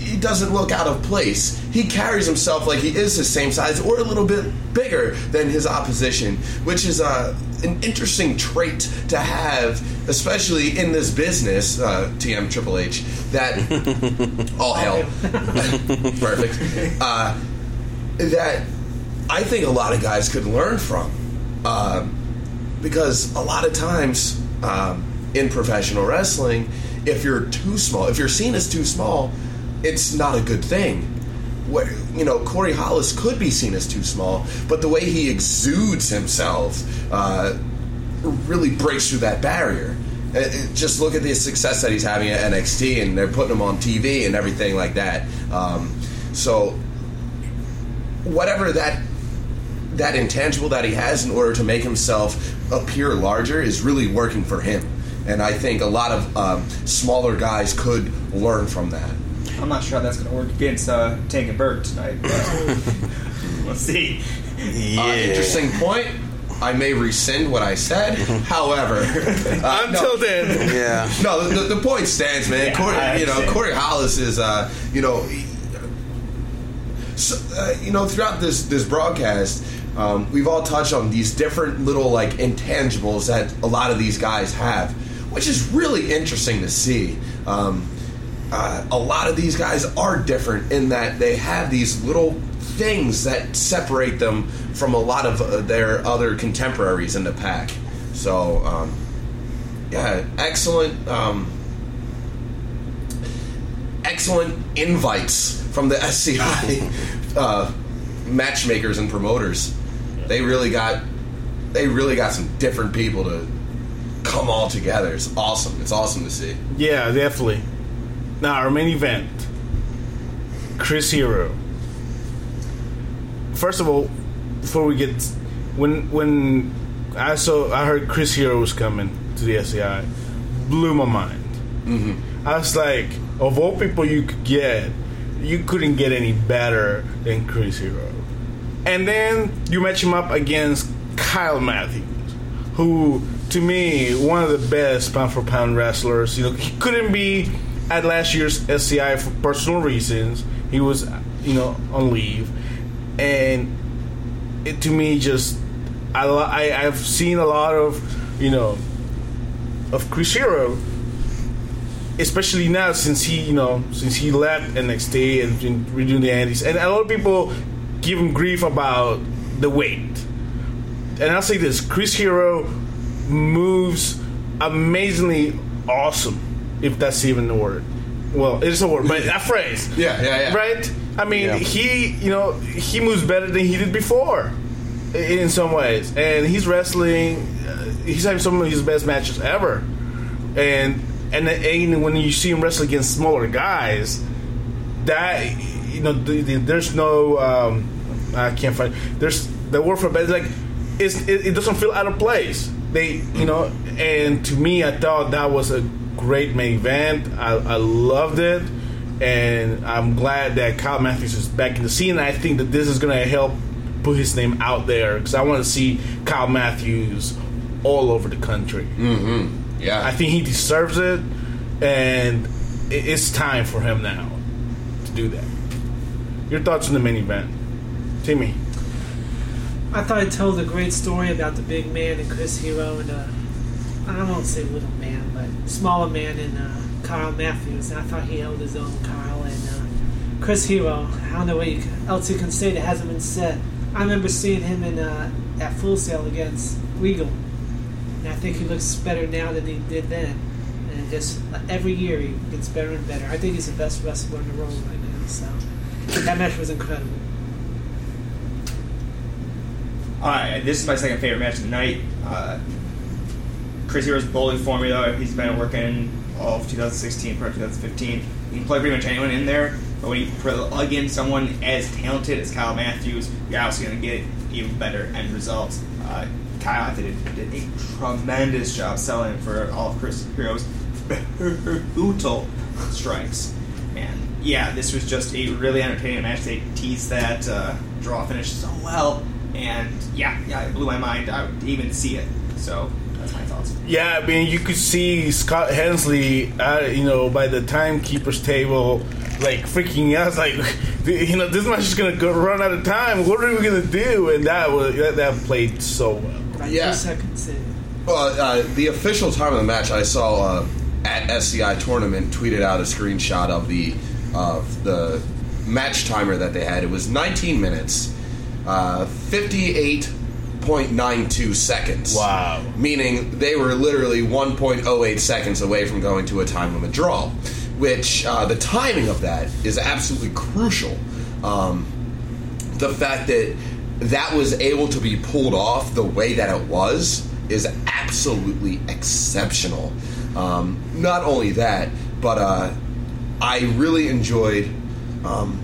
he doesn't look out of place. He carries himself like he is the same size or a little bit bigger than his opposition, which is uh, an interesting trait to have, especially in this business, uh, T M Triple H, that all hell. Perfect. Uh, that I think a lot of guys could learn from. Uh, because a lot of times um, in professional wrestling, if you're too small, if you're seen as too small, it's not a good thing. Where, you know, Corey Hollis could be seen as too small, but the way he exudes himself uh, really breaks through that barrier. It, it, just look at the success that he's having at N X T, and they're putting him on T V and everything like that. Um, so, whatever that that intangible that he has in order to make himself appear larger is really working for him. And I think a lot of um, smaller guys could learn from that. I'm not sure how that's going to work against uh, Tank and Berg tonight. But we'll see. Yeah. Uh, interesting point. I may rescind what I said. However, uh, until no, then, Yeah. no, the, the point stands, man. Yeah, Corey, I you know, understand. Corey Hollis is, uh, you know, he- so, uh, you know, throughout this this broadcast, um, we've all touched on these different little like intangibles that a lot of these guys have, which is really interesting to see. Um, uh, a lot of these guys are different in that they have these little things that separate them from a lot of uh, their other contemporaries in the pack. So, um, yeah, excellent, um, excellent invites from the S C I uh, matchmakers and promoters. They really got, they really got some different people to come all together. It's awesome. It's awesome to see. yeah, definitely. Now our main event, Chris Hero. First of all, before we get, when when I saw I heard Chris Hero was coming to the S C I, blew my mind. Mm-hmm. I was like, of all people you could get, you couldn't get any better than Chris Hero. And then you match him up against Kyle Matthews, who, to me, one of the best pound for pound wrestlers. You know, he couldn't be at last year's S C I for personal reasons. He was, you know, on leave, and it to me just I, I I've seen a lot of, you know, of Chris Hero, especially now since he you know since he left N X T and been redoing the Andes, and a lot of people give him grief about the weight. And I'll say this: Chris Hero moves amazingly awesome, if that's even the word. Well, it is a word, but a phrase. Yeah, yeah, yeah. Right? I mean, Yeah. he, you know, he moves better than he did before, in some ways. And he's wrestling. Uh, he's having some of his best matches ever. And and, and when you see him wrestle against smaller guys, that you know, the, the, there's no. Um, I can't find. There's the word for it. Like, it's, it, it doesn't feel out of place. They, you know, and to me, I thought that was a great main event. I, I loved it, and I'm glad that Kyle Matthews is back in the scene. And I think that this is going to help put his name out there because I want to see Kyle Matthews all over the country. Mm-hmm. Yeah, I think he deserves it, and it, it's time for him now to do that. Your thoughts on the main event, Timmy? I thought he told a great story about the big man and Chris Hero and uh, I won't say little man, but smaller man and uh, Kyle Matthews. And I thought he held his own, Kyle and uh, Chris Hero. I don't know what you, else you can say that hasn't been said. I remember seeing him in uh, at Full Sail against Regal, and I think he looks better now than he did then. And just uh, every year he gets better and better. I think he's the best wrestler in the world right now. So that match was incredible. Alright, this is my second favorite match of the night. Uh, Chris Hero's bowling formula, he's been working all of twenty sixteen, part of twenty fifteen. You can play pretty much anyone in there, but when you plug in someone as talented as Kyle Matthews, you're obviously going to get even better end results. Uh, Kyle, I think, did, did a tremendous job selling for all of Chris Hero's brutal strikes. And yeah, this was just a really entertaining match. They teased that uh, draw finish so well. And yeah, yeah, it blew my mind. I would even see it. So, uh, That's my thoughts. Yeah, I mean, you could see Scott Hensley, uh, you know, by the timekeeper's table, like freaking out, like, you know, this match is gonna go run out of time. What are we gonna do? And that was that, that played so well. About Yeah. two seconds in. Well, uh, the official time of the match, I saw uh, at S C I Tournament tweeted out a screenshot of the of the match timer that they had. It was nineteen minutes, uh, fifty-eight point nine two seconds. Wow. Meaning they were literally one point oh eight seconds away from going to a time limit draw, which uh, the timing of that is absolutely crucial. Um, the fact that that was able to be pulled off the way that it was is absolutely exceptional. Um, not only that, but uh, I really enjoyed. Um,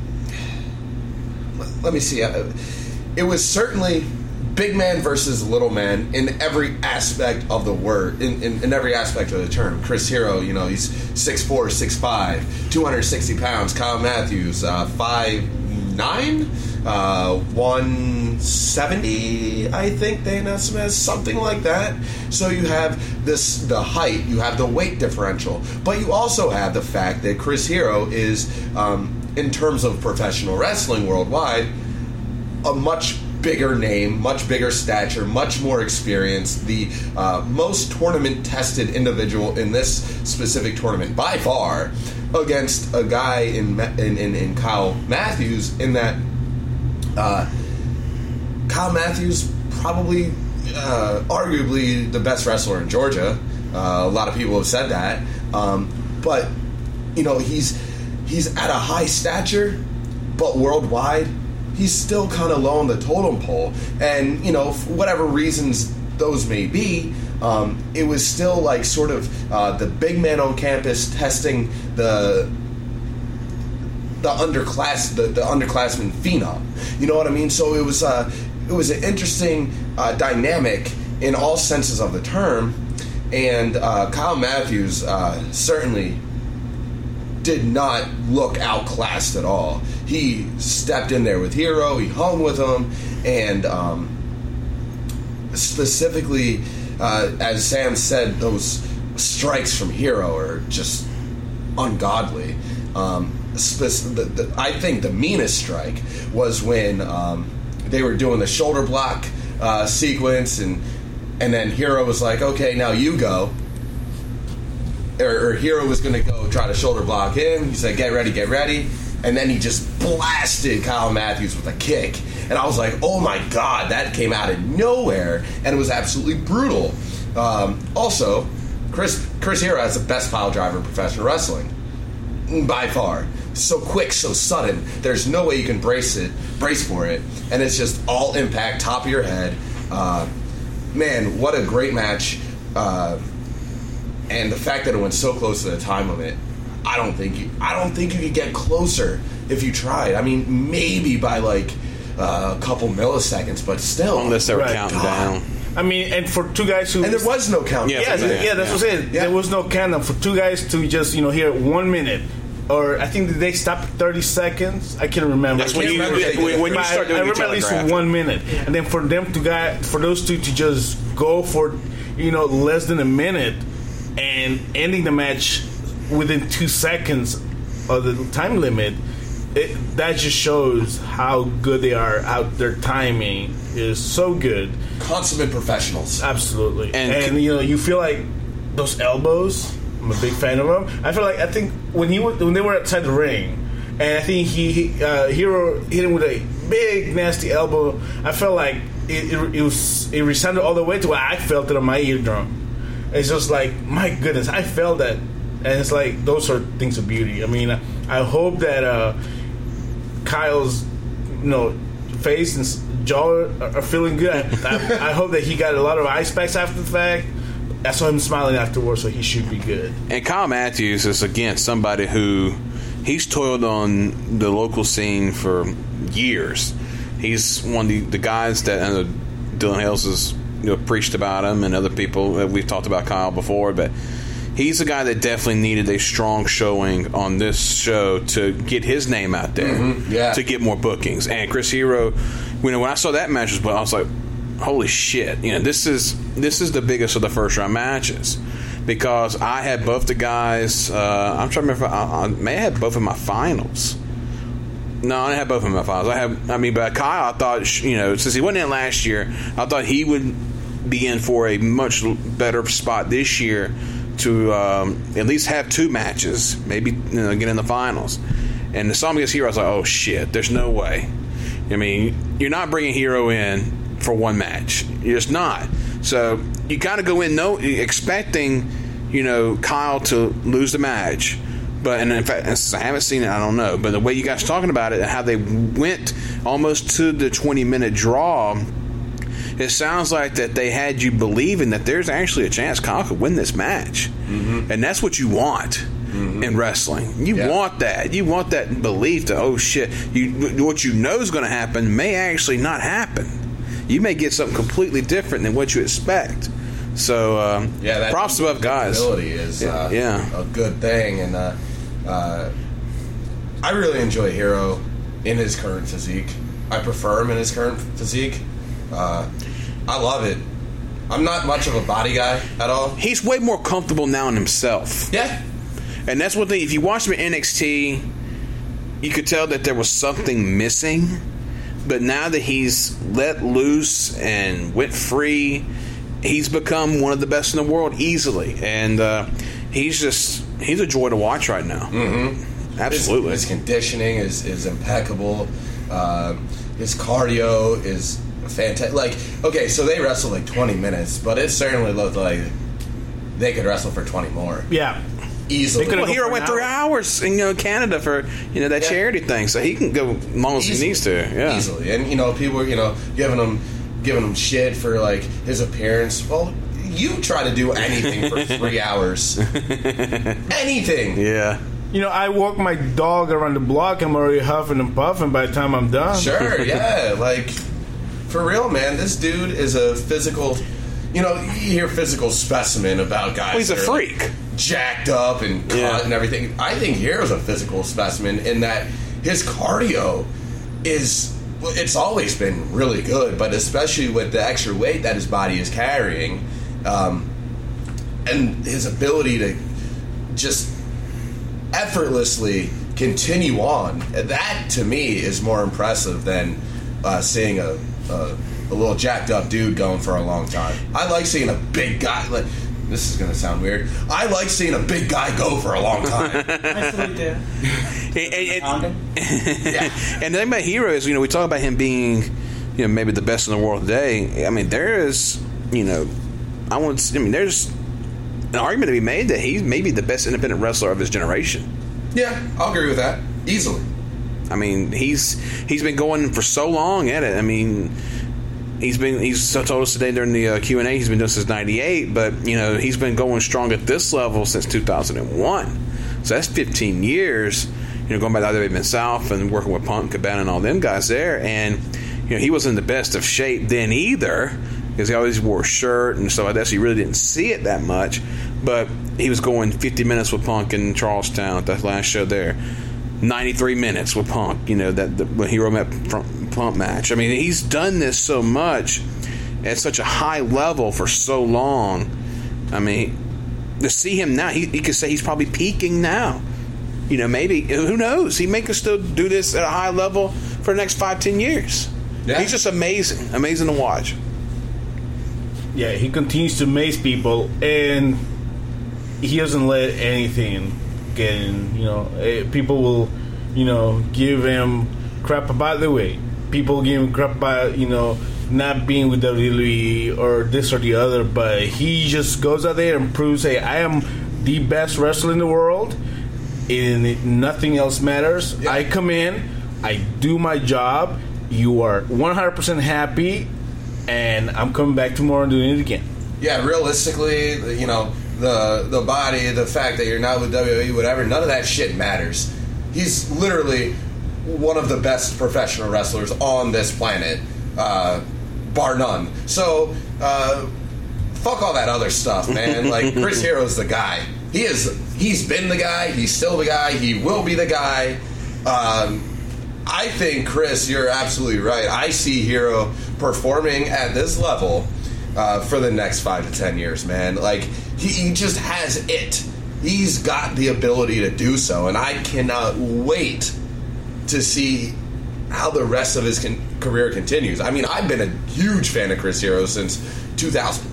let, let me see. Uh, it was certainly big man versus little man in every aspect of the word, in, in, in every aspect of the term. Chris Hero, you know, he's six four, six five, two hundred sixty pounds. Kyle Matthews, uh, five nine, uh, one seventy, I think they announced him as, something like that. So you have this, the height, you have the weight differential, but you also have the fact that Chris Hero is, um, in terms of professional wrestling worldwide, a much bigger name, much bigger stature, much more experience, the uh, most tournament-tested individual in this specific tournament by far, against a guy in in, in, in Kyle Matthews, in that uh, Kyle Matthews probably, uh, arguably the best wrestler in Georgia. Uh, a lot of people have said that, um, but you know he's he's at a high stature, but worldwide he's still kind of low on the totem pole, and you know for whatever reasons those may be, um, it was still like sort of uh, the big man on campus testing the the underclass the, the underclassman phenom. You know what I mean? So it was uh, it was an interesting uh, dynamic in all senses of the term, and uh, Kyle Matthews uh, certainly did not look outclassed at all. He stepped in there with Hero, he hung with him, and um, specifically, uh, as Sam said, those strikes from Hero are just ungodly. Um, spec- the, the, I think the meanest strike was when um, they were doing the shoulder block uh, sequence, and and then Hero was like, okay, now you go. Or, or Hero was going to go try to shoulder block him. He said, get ready, get ready. And then he just blasted Kyle Matthews with a kick. And I was like, oh my God, that came out of nowhere. And it was absolutely brutal. Um, also, Chris Chris Hero has the best pile driver in professional wrestling. By far. So quick, so sudden. There's no way you can brace it, brace for it. And it's just all impact, top of your head. Uh, man, what a great match. Uh, and the fact that it went so close to the time limit, I don't think you, I don't think you could get closer if you tried. I mean, maybe by like uh, a couple milliseconds, but still. Unless they were Right. counting God. down. I mean, and for two guys who And there was no count. Yeah, yeah, Yeah, yeah, that's yeah. what I'm saying. Yeah. There was no countdown for two guys to just, you know, hear one minute. Or I think they stopped at thirty seconds. I can't remember. That's when I can't you remember. when, when you But start I, doing I your remember at least telegraph. one minute, and then for them to guy, for those two to just go for, you know, less than a minute, and ending the match within two seconds of the time limit, it, that just shows how good they are. Out their timing is so good, Consummate professionals. absolutely. And- And, you know, you feel like those elbows. I'm a big fan of them. I feel like I think when he was, when they were outside the ring, and I think he, he uh, Hero hit him with a big nasty elbow. I felt like it, it, it was it resounded all the way to where I felt it on my eardrum. It's just like, my goodness, I felt that, and it's like those are things of beauty. I mean, I, I hope that uh, Kyle's, you know, face and jaw are, are feeling good. I, I, I hope that he got a lot of ice packs after the fact. I saw him smiling afterwards, so he should be good. And Kyle Matthews is, again, somebody who he's toiled on the local scene for years. He's one of the, the guys that uh, Dylan Hales has, you know, preached about him, and other people that we've talked about Kyle before, but he's a guy that definitely needed a strong showing on this show to get his name out there, Mm-hmm, yeah. to get more bookings. And Chris Hero, you know, when I saw that match, I was like, holy shit, you know, this is this is the biggest of the first round matches. Because I had both the guys, uh, I'm trying to remember, I, I may have both in my finals. No, I didn't have both in my finals. I have, I mean, but Kyle, I thought, you know, since he wasn't in last year, I thought he would be in for a much better spot this year to um, at least have two matches, maybe, you know, get in the finals. And the Some against Hero, I was like, oh shit, there's no way. I mean, you're not bringing Hero in for one match. You're just not. So you kind of go in no expecting, you know, Kyle to lose the match. But, and in fact, since I haven't seen it, I don't know. But the way you guys talking about it and how they went almost to the twenty-minute draw, it sounds like that they had you believing that there's actually a chance Kyle could win this match. Mm-hmm. And that's what you want mm-hmm. in wrestling. You yeah. want that. You want that belief that, oh, shit, you, what you know is going to happen may actually not happen. You may get something completely different than what you expect. So, um, yeah, that props to both guys. Is uh, yeah. a good thing, and uh, uh, I really enjoy Hero in his current physique. I prefer him in his current physique. Uh, I love it. I'm not much of a body guy at all. He's way more comfortable now in himself. Yeah, and that's one thing. If you watch him in N X T, you could tell that there was something missing. But now that he's let loose and went free, he's become one of the best in the world easily. And uh, he's just, he's a joy to watch right now. Mm-hmm. Absolutely. His, his conditioning is, is impeccable. Uh, his cardio is fantastic. Like, okay, so they wrestled like twenty minutes, but it certainly looked like they could wrestle for twenty more. Yeah. Easily. Well, Hero went three hours in, you know, Canada for, you know, that yeah. charity thing, so he can go as long as Easily. he needs to. Yeah. Easily. And, you know, people were, you know, giving him giving him shit for, like, his appearance. Well, you try to do anything for three hours. Anything. Yeah. You know, I walk my dog around the block, I'm already huffing and puffing by the time I'm done. Sure, yeah. Like, for real, man, this dude is a physical... You know, you hear physical specimen about guys. Well, he's a freak. Like jacked up and cut yeah. and everything. I think Hero's a physical specimen in that his cardio is, it's always been really good, but especially with the extra weight that his body is carrying, um, and his ability to just effortlessly continue on, that to me is more impressive than uh, seeing a, a a little jacked up dude going for a long time. I like seeing a big guy. Like, this is going to sound weird. I like seeing a big guy go for a long time. I salute that. and, and, yeah. And the thing about Hero is, you know, we talk about him being, you know, maybe the best in the world today. I mean, there is, you know, I want. I mean, there's an argument to be made that he's maybe the best independent wrestler of his generation. Yeah, I'll agree with that easily. I mean, he's he's been going for so long at it. I mean. He's been. He's told us today during the uh, Q and A. He's been doing since ninety-eight, but you know he's been going strong at this level since two thousand one. So that's fifteen years. You know, going back to I W A Mid-South and working with Punk, Cabana, and all them guys there. And you know he wasn't in the best of shape then either, because he always wore a shirt and stuff like that. So you really didn't see it that much. But he was going fifty minutes with Punk in Charlestown at that last show there. ninety-three minutes with Punk, you know, that the, when Hero met Punk match. I mean, he's done this so much at such a high level for so long. I mean, to see him now, he, he could say he's probably peaking now. You know, maybe, who knows? He may could still do this at a high level for the next five, ten years. Yeah. He's just amazing, amazing to watch. Yeah, he continues to amaze people, and he doesn't let anything get in. You know, people will, you know, give him crap about the weight. People give him crap about, you know, not being with W W E or this or the other, but he just goes out there and proves, hey, I am the best wrestler in the world, and nothing else matters. Yeah. I come in, I do my job, you are one hundred percent happy, and I'm coming back tomorrow and doing it again. Yeah, realistically, you know, the the body, the fact that you're not with W W E, whatever, none of that shit matters. He's literally one of the best professional wrestlers on this planet, uh, bar none. So, uh, fuck all that other stuff, man. Like, Chris Hero's the guy. He is. He's been the guy. He's still the guy. He will be the guy. Um, I think, Chris, you're absolutely right. I see Hero performing at this level uh, for the next five to ten years, man. Like, he, he just has it. He's got the ability to do so, and I cannot wait to see how the rest of his con- career continues. I mean, I've been a huge fan of Chris Hero since two thousand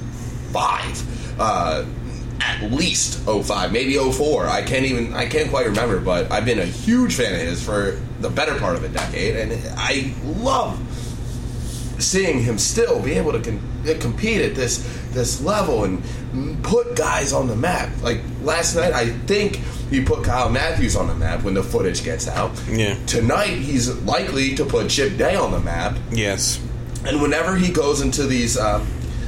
five. Uh, at least oh five, maybe oh four. I can't even, I can't quite remember, but I've been a huge fan of his for the better part of a decade, and I love seeing him still be able to con- compete at this this level and put guys on the map. Like last night, I think he put Kyle Matthews on the map when the footage gets out. Yeah. Tonight, he's likely to put Chip Day on the map. Yes. And whenever he goes into these, uh,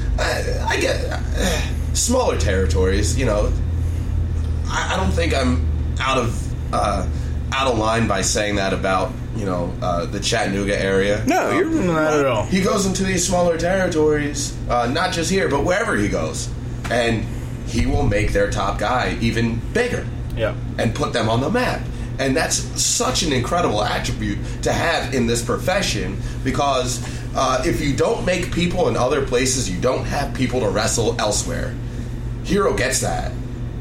I, I get uh, smaller territories, you know, I, I don't think I'm out of uh, out of line by saying that about, you know, uh, the Chattanooga area. No, um, you're Not at all. He goes into these smaller territories, uh, not just here, but wherever he goes, and he will make their top guy even bigger. Yeah. And put them on the map. And that's such an incredible attribute to have in this profession, because uh, if you don't make people in other places, you don't have people to wrestle elsewhere. Hero gets that.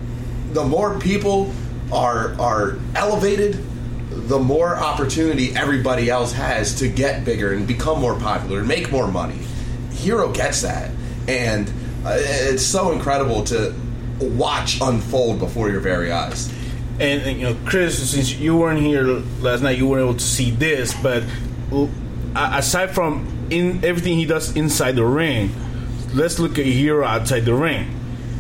The more people are are elevated, the more opportunity everybody else has to get bigger and become more popular and make more money. Hero gets that. And uh, it's so incredible to watch unfold before your very eyes. And, and you know, Chris, since you weren't here last night, you weren't able to see this. But uh, aside from in everything he does inside the ring, let's look at Hero outside the ring.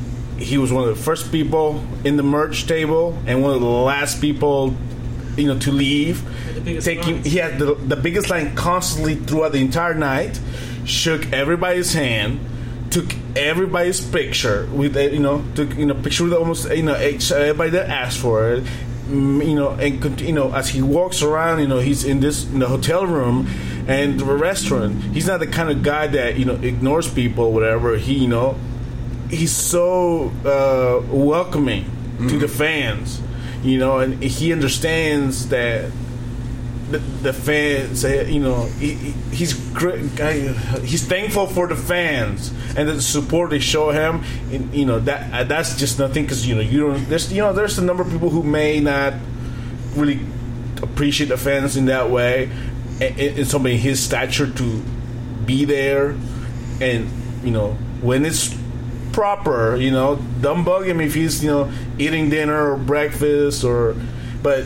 He was one of the first people in the merch table and one of the last people, you know, to leave. The biggest Taking, lines. he had the, the biggest line constantly throughout the entire night. Shook everybody's hand. Took everybody's picture with, uh, you know, took you know picture with almost you know everybody that asked for it, mm, you know, and cont- you know as he walks around, you know, he's in this in the hotel room and the restaurant. He's not the kind of guy that you know ignores people or whatever. He you know he's so uh, welcoming mm-hmm. to the fans, you know, and he understands that. The, the fans, you know, he, he's great. He's thankful for the fans and the support they show him. And, you know that that's just nothing because you know you don't. There's you know there's a number of people who may not really appreciate the fans in that way, and, and somebody his stature to be there, and you know when it's proper, you know, don't bug him if he's you know eating dinner or breakfast or, but.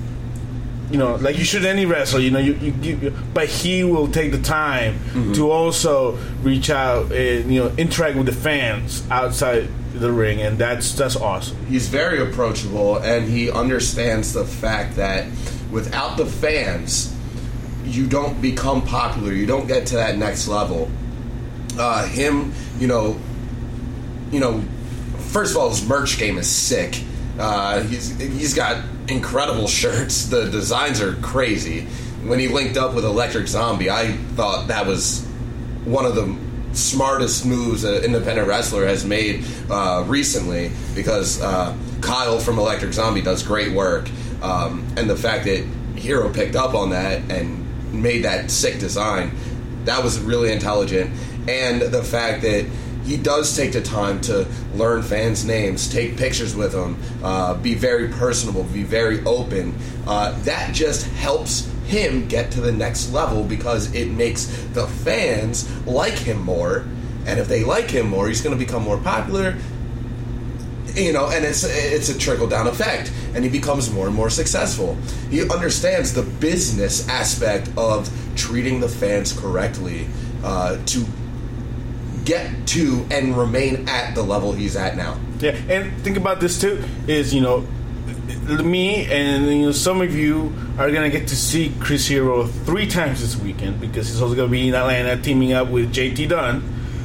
You know, like you should any wrestler, you know, you, you, you but he will take the time mm-hmm. to also reach out and you know interact with the fans outside the ring, and that's that's awesome. He's very approachable, and he understands the fact that without the fans, you don't become popular. You don't get to that next level. Uh, him, you know, you know, first of all, his merch game is sick. Uh, he's he's got incredible shirts. The designs are crazy. When he linked up with Electric Zombie, I thought that was one of the smartest moves an independent wrestler has made uh, recently, because uh, Kyle from Electric Zombie does great work, um, and the fact that Hero picked up on that and made that sick design, that was really intelligent. And the fact that he does take the time to learn fans' names, take pictures with them, uh, be very personable, be very open. Uh, that just helps him get to the next level, because it makes the fans like him more. And if they like him more, he's going to become more popular. You know, and it's it's a trickle-down effect, and he becomes more and more successful. He understands the business aspect of treating the fans correctly uh, to get to and remain at the level he's at now. Yeah, and think about this too, is, you know, me and, you know, some of you are going to get to see Chris Hero three times this weekend, because he's also going to be in Atlanta teaming up with J T Dunn.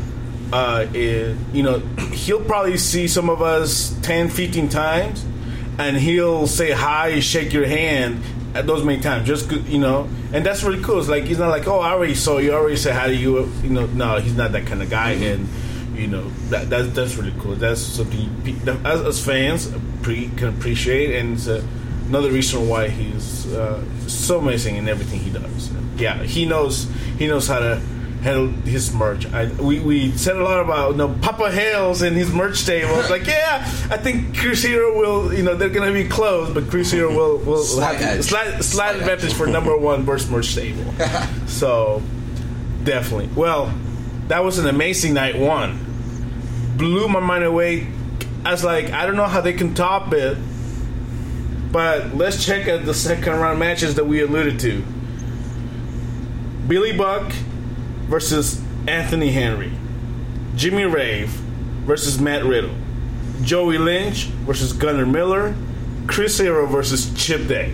Uh, it, you know, he'll probably see some of us ten, fifteen times, and he'll say hi, shake your hand at those many times, just, you know, and that's really cool. It's like, he's not like, oh, I already saw you, I already said hi to you, you know. No, he's not that kind of guy, and you know that that's, that's really cool. That's something as, as fans pre, can appreciate, and it's a another reason why he's uh, so amazing in everything he does. Yeah, he knows he knows how to handle his merch. I, we we said a lot about you know Papa Hales and his merch table. It's like, yeah, I think Chris Hero will, you know, they're gonna be close, but Chris Hero will will Slight have edge. slight, slight, Slight advantage edge. for number one versus merch table. So definitely. Well, that was an amazing night one. Blew my mind away. I was like, I don't know how they can top it, but let's check out the second round matches that we alluded to. Billy Buck versus Anthony Henry. Jimmy Rave versus Matt Riddle. Joey Lynch versus Gunnar Miller. Chris Hero versus Chip Day.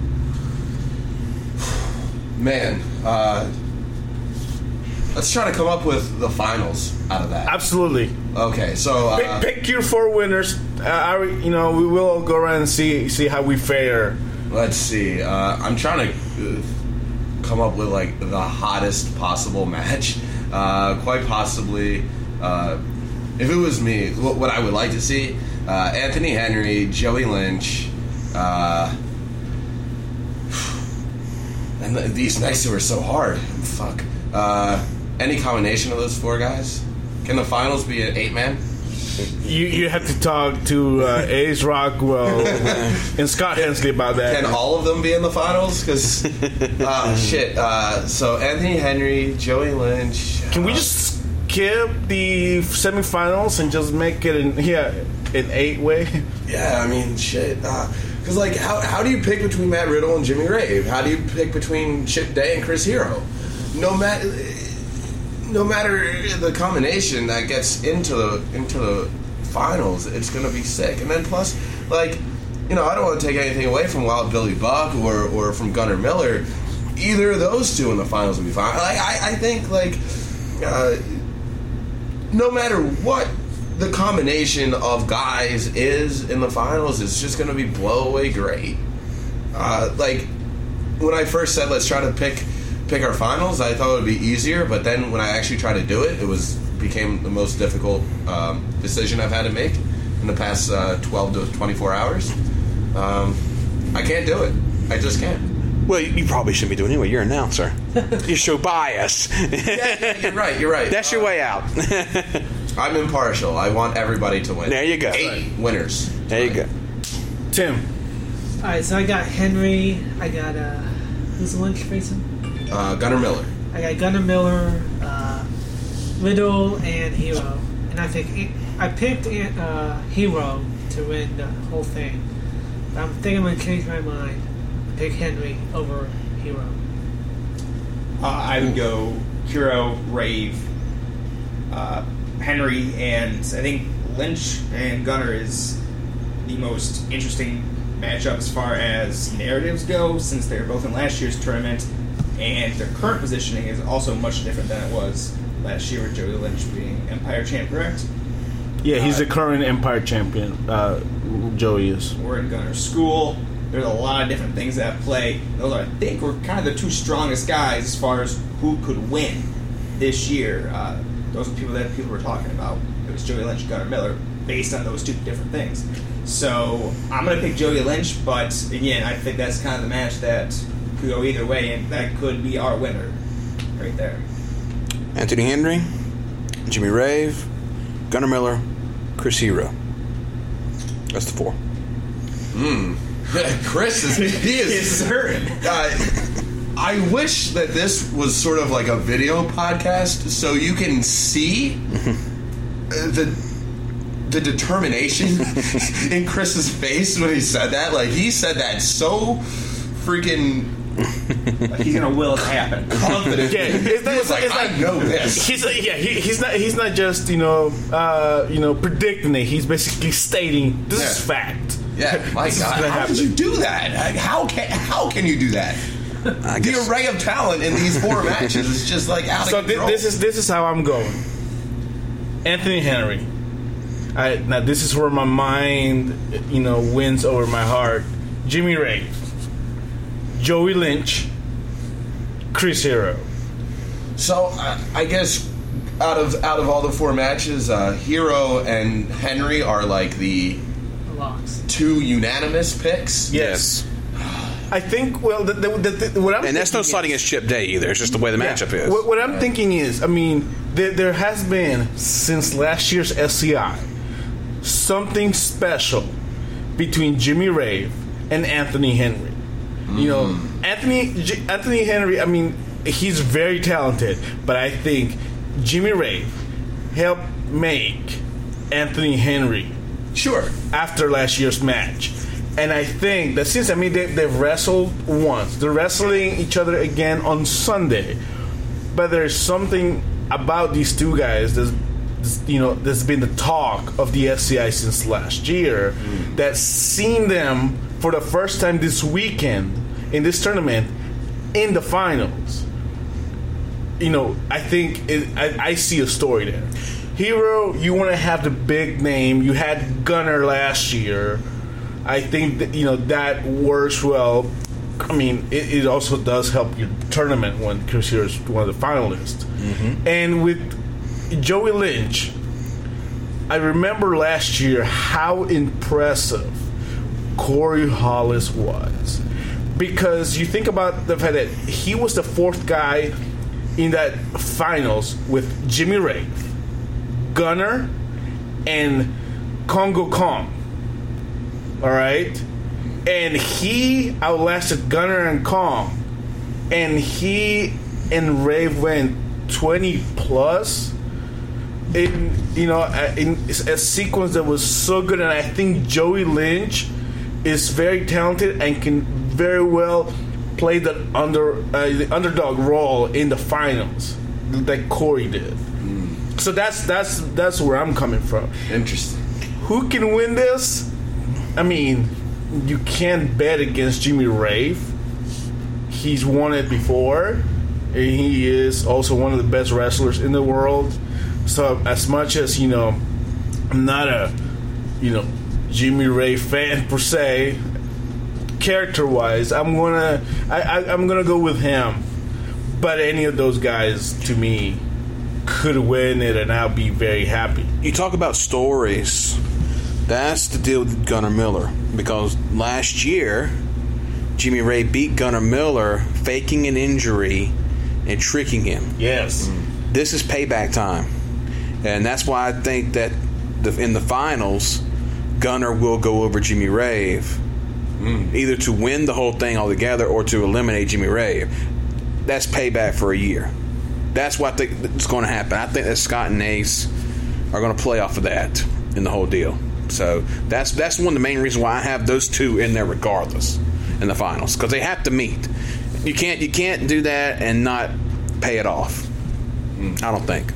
Man, uh, let's try to come up with the finals out of that. Absolutely. Okay, so uh, Pick, pick your four winners. Uh, I, you know, we will go around and see see how we fare. let's see. Uh, I'm trying to uh, come up with like the hottest possible match. Uh, quite possibly, uh, if it was me, what, what I would like to see: uh, Anthony Henry, Joey Lynch, uh, and th- these nights were so hard. Fuck. Uh, any combination of those four guys? Can the finals be an eight man? You you have to talk to uh, Ace Rockwell and Scott Hensley about that. Can all of them be in the finals? Because, uh, shit. Uh, so Anthony Henry, Joey Lynch. Can we uh, just skip the semifinals and just make it an yeah an eight way? Yeah, I mean, shit. Because, like, how how do you pick between Matt Riddle and Jimmy Rave? How do you pick between Chip Day and Chris Hero? No matter, no matter the combination that gets into the into the finals, it's gonna be sick. And then plus, like, you know, I don't want to take anything away from Wild Billy Buck or or from Gunnar Miller. Either of those two in the finals would be fine. Like, I I think like, uh, no matter what the combination of guys is in the finals, it's just gonna be blow away great. Uh, like when I first said let's try to pick. pick our finals, I thought it would be easier, but then when I actually tried to do it, it was became the most difficult um, decision I've had to make in the past uh, twelve to twenty-four hours. Um, I can't do it. I just can't. Well, you probably shouldn't be doing it anyway. You're an announcer. You show bias. Yeah, yeah, you're right. You're right. That's your Uh, way out. I'm impartial. I want everybody to win. There you go. Eight winners. There you go. Tim, All right, so I got Henry. I got uh, who's the Lynch facing? Uh, Gunnar Miller. I got Gunnar Miller, uh, Riddle, and Hero. And I think I picked uh, Hero to win the whole thing. But I'm thinking I'm gonna change my mind. Pick Henry over Hero. Uh, I would go Hero, Rave, uh, Henry, and I think Lynch and Gunnar is the most interesting matchup as far as narratives go, since they're both in last year's tournament, and their current positioning is also much different than it was last year with Joey Lynch being Empire champ, correct? yeah, he's Uh, the current Empire champion. Uh, Joey is. We're in Gunnar's school. There's a lot of different things at play. Those, are, I think, were kind of the two strongest guys as far as who could win this year. Uh, those are people that people were talking about. It was Joey Lynch and Gunnar Miller based on those two different things. So I'm going to pick Joey Lynch, but again, I think that's kind of the match that could go either way, and that could be our winner right there. Anthony Henry, Jimmy Rave, Gunnar Miller, Chris Hero. That's the four. Hmm. Chris is he is It's hurting. Uh, I wish that this was sort of like a video podcast, so you can see uh, the the determination in Chris's face when he said that. Like, he said that so freaking Like he's going to will it happen. confident. Yeah, it's not- he was like, it's I like- know this. He's yeah, he, he's not he's not just you know uh, you know predicting it. He's basically stating this is Yeah. fact. Yeah, my This is God, gonna how happen. did you do that? Like, How can how can you do that? I The guess. array of talent in these four matches is just like out So of thi- control. this is this is how I'm going. Anthony Henry. I, now this is where my mind, you know, wins over my heart. Jimmy Rave, Joey Lynch, Chris Hero. So uh, I guess out of out of all the four matches, uh, Hero and Henry are like the locks. Two unanimous picks. Yes. I think. Well, the, the, the, the, what I'm And that's no thinking slight is- against Chip Day either. It's just the way the Yeah. matchup is. What, what I'm thinking is, I mean, there, there has been since last year's S C I something special between Jimmy Rave and Anthony Henry. You know, Anthony J- Anthony Henry. I mean, he's very talented, but I think Jimmy Rave helped make Anthony Henry Sure. after last year's match. And I think that since, I mean, they, they've wrestled once. They're wrestling each other again on Sunday. But there's something about these two guys that's, you know, that's been the talk of the S C I since last year, mm. that's seen them for the first time this weekend in this tournament in the finals. You know, I think it, I, I see a story there. Hero, you want to have the big name. You had Gunner last year. I think that, you know, that works well. I mean, it, it also does help your tournament when Chris Hero is one of the finalists. Mm-hmm. And with Joey Lynch, I remember last year how impressive Corey Hollis was. Because you think about the fact that he was the fourth guy in that finals with Jimmy Rave, Gunner, and Congo Kong. All right? And he outlasted Gunner and Kong. And he and Rave went twenty plus in, you know, in a sequence that was so good. And I think Joey Lynch is very talented and can very well play the under uh, the underdog role in the finals, like Corey did. Mm. So that's that's that's where I'm coming from. Interesting. Who can win this? I mean, you can't bet against Jimmy Rave. He's won it before, and he is also one of the best wrestlers in the world. So as much as, you know, I'm not a, you know, Jimmy Rave fan per se, character-wise, I'm gonna I, I, I'm gonna go with him. But any of those guys, to me, could win it, and I'll be very happy. You talk about stories. That's the deal with Gunnar Miller, because last year Jimmy Ray beat Gunnar Miller faking an injury and tricking him. Yes. Mm. This is payback time, and that's why I think that the, in the finals Gunnar will go over Jimmy Rave, mm. either to win the whole thing altogether or to eliminate Jimmy Rave. That's payback for a year. That's what I think is going to happen. I think that Scott and Ace are going to play off of that in the whole deal. So that's that's one of the main reasons why I have those two in there regardless in the finals, because they have to meet. You can't you can't do that and not pay it off. Mm. I don't think.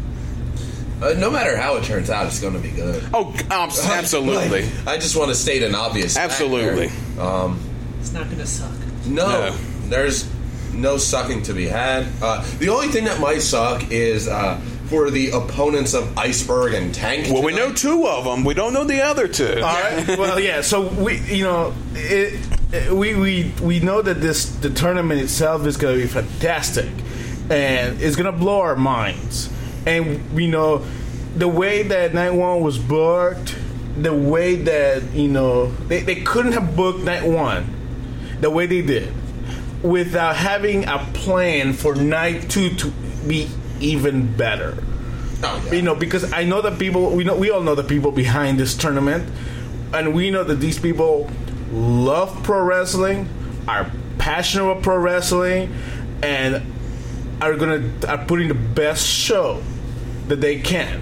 Uh, no matter how it turns out, it's going to be good. Oh, um, absolutely. Like, I just want to state an obvious absolutely. Um, it's not going to suck. No, no, there's no sucking to be had. Uh, the only thing that might suck is uh, for the opponents of Iceberg and Tank. Well, tonight. we know two of them. We don't know the other two. All right. Well, yeah. So we, you know, it, it, we we we know that this the tournament itself is going to be fantastic, and it's going to blow our minds. And we know the way that Night One was booked, the way that, you know, they, they couldn't have booked Night One the way they did without having a plan for Night Two to be even better. Oh, yeah. You know, because I know that people, we know, we all know the people behind this tournament, and we know that these people love pro wrestling, are passionate about pro wrestling, and are gonna are putting the best show that they can.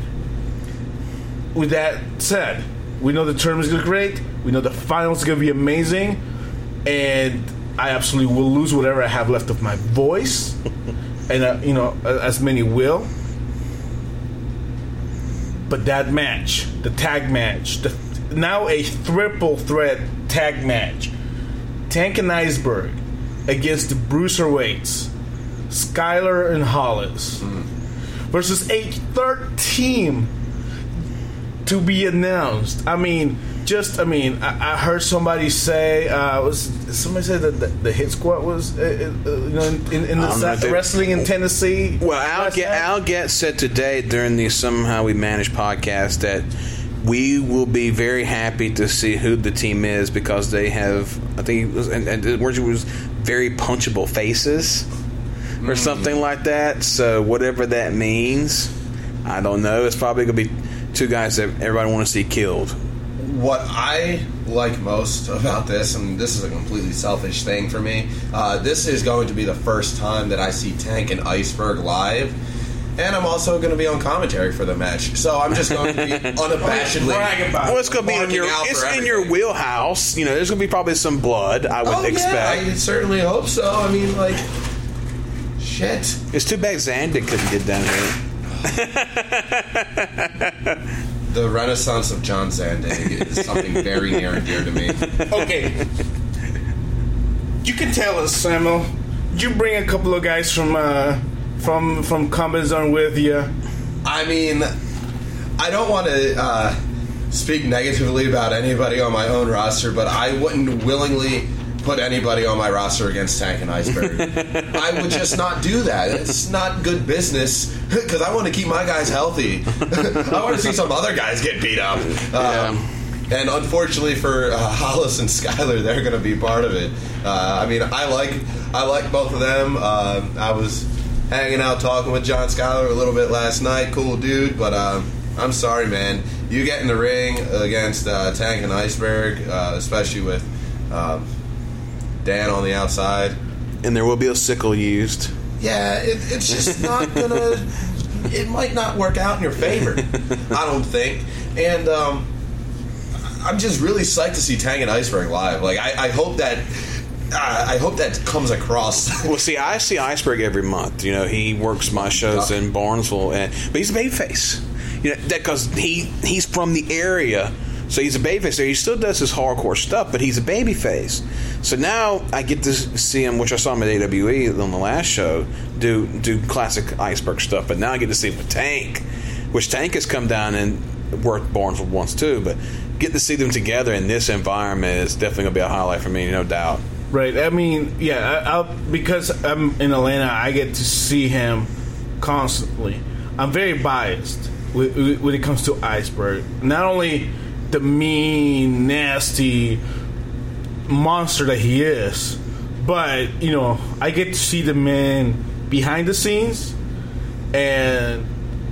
With that said, we know the tournament is gonna be great. We know the finals is gonna be amazing, and I absolutely will lose whatever I have left of my voice, and uh, you know, as many will. But that match, the tag match, the, now a triple threat tag match, Tank and Iceberg against the Bruiserweights, Skyler and Hollis, mm. versus a third team to be announced. I mean, just I mean, I, I heard somebody say, uh, was somebody said that the, the Hit Squad was, uh, uh, you know, in, in the South, wrestling in Tennessee. Well, Al, Get, Al Getz said today during the Somehow We Manage podcast that we will be very happy to see who the team is because they have, I think it was, and, and the word was very punchable faces or something like that. So whatever that means, I don't know. It's probably going to be two guys that everybody want to see killed. What I like most about this, and this is a completely selfish thing for me, uh, this is going to be the first time that I see Tank and Iceberg live. And I'm also going to be on commentary for the match, so I'm just going to be unabashedly. Well, it's going to be in your it's in your wheelhouse. You know, there's going to be probably some blood. I would oh, expect. Yeah, I certainly hope so. I mean, like, shit. It's too bad Zandig couldn't get down here. The renaissance of John Zandig is something very near and dear to me. Okay, you can tell us, Samuel. You bring a couple of guys from. Uh, From from Combat Zone with you. I mean, I don't want to uh, speak negatively about anybody on my own roster, but I wouldn't willingly put anybody on my roster against Tank and Iceberg. I would just not do that. It's not good business because I want to keep my guys healthy. I want to see some other guys get beat up. Um, yeah. And unfortunately for uh, Hollis and Skyler, they're going to be part of it. Uh, I mean, I like I like both of them. Uh, I was hanging out talking with John Skyler a little bit last night. Cool dude, but um, I'm sorry, man. You get in the ring against uh, Tank and Iceberg, uh, especially with um, Dan on the outside. And there will be a sickle used. Yeah, it, it's just not gonna... It might not work out in your favor, I don't think. And um, I'm just really psyched to see Tank and Iceberg live. Like, I, I hope that... I hope that comes across. Well, see, I see Iceberg every month. You know, he works my shows in Barnesville, and but he's a babyface. You know, that because he he's from the area, so he's a babyface. So he still does his hardcore stuff, but he's a babyface. So now I get to see him, which I saw him at A W E on the last show, do do classic Iceberg stuff. But now I get to see him with Tank, which Tank has come down and worked Barnesville once too. But getting to see them together in this environment is definitely going to be a highlight for me, no doubt. Right. I mean, yeah, I, I'll, because I'm in Atlanta, I get to see him constantly. I'm very biased when, when it comes to Iceberg. Not only the mean, nasty monster that he is, but, you know, I get to see the man behind the scenes, and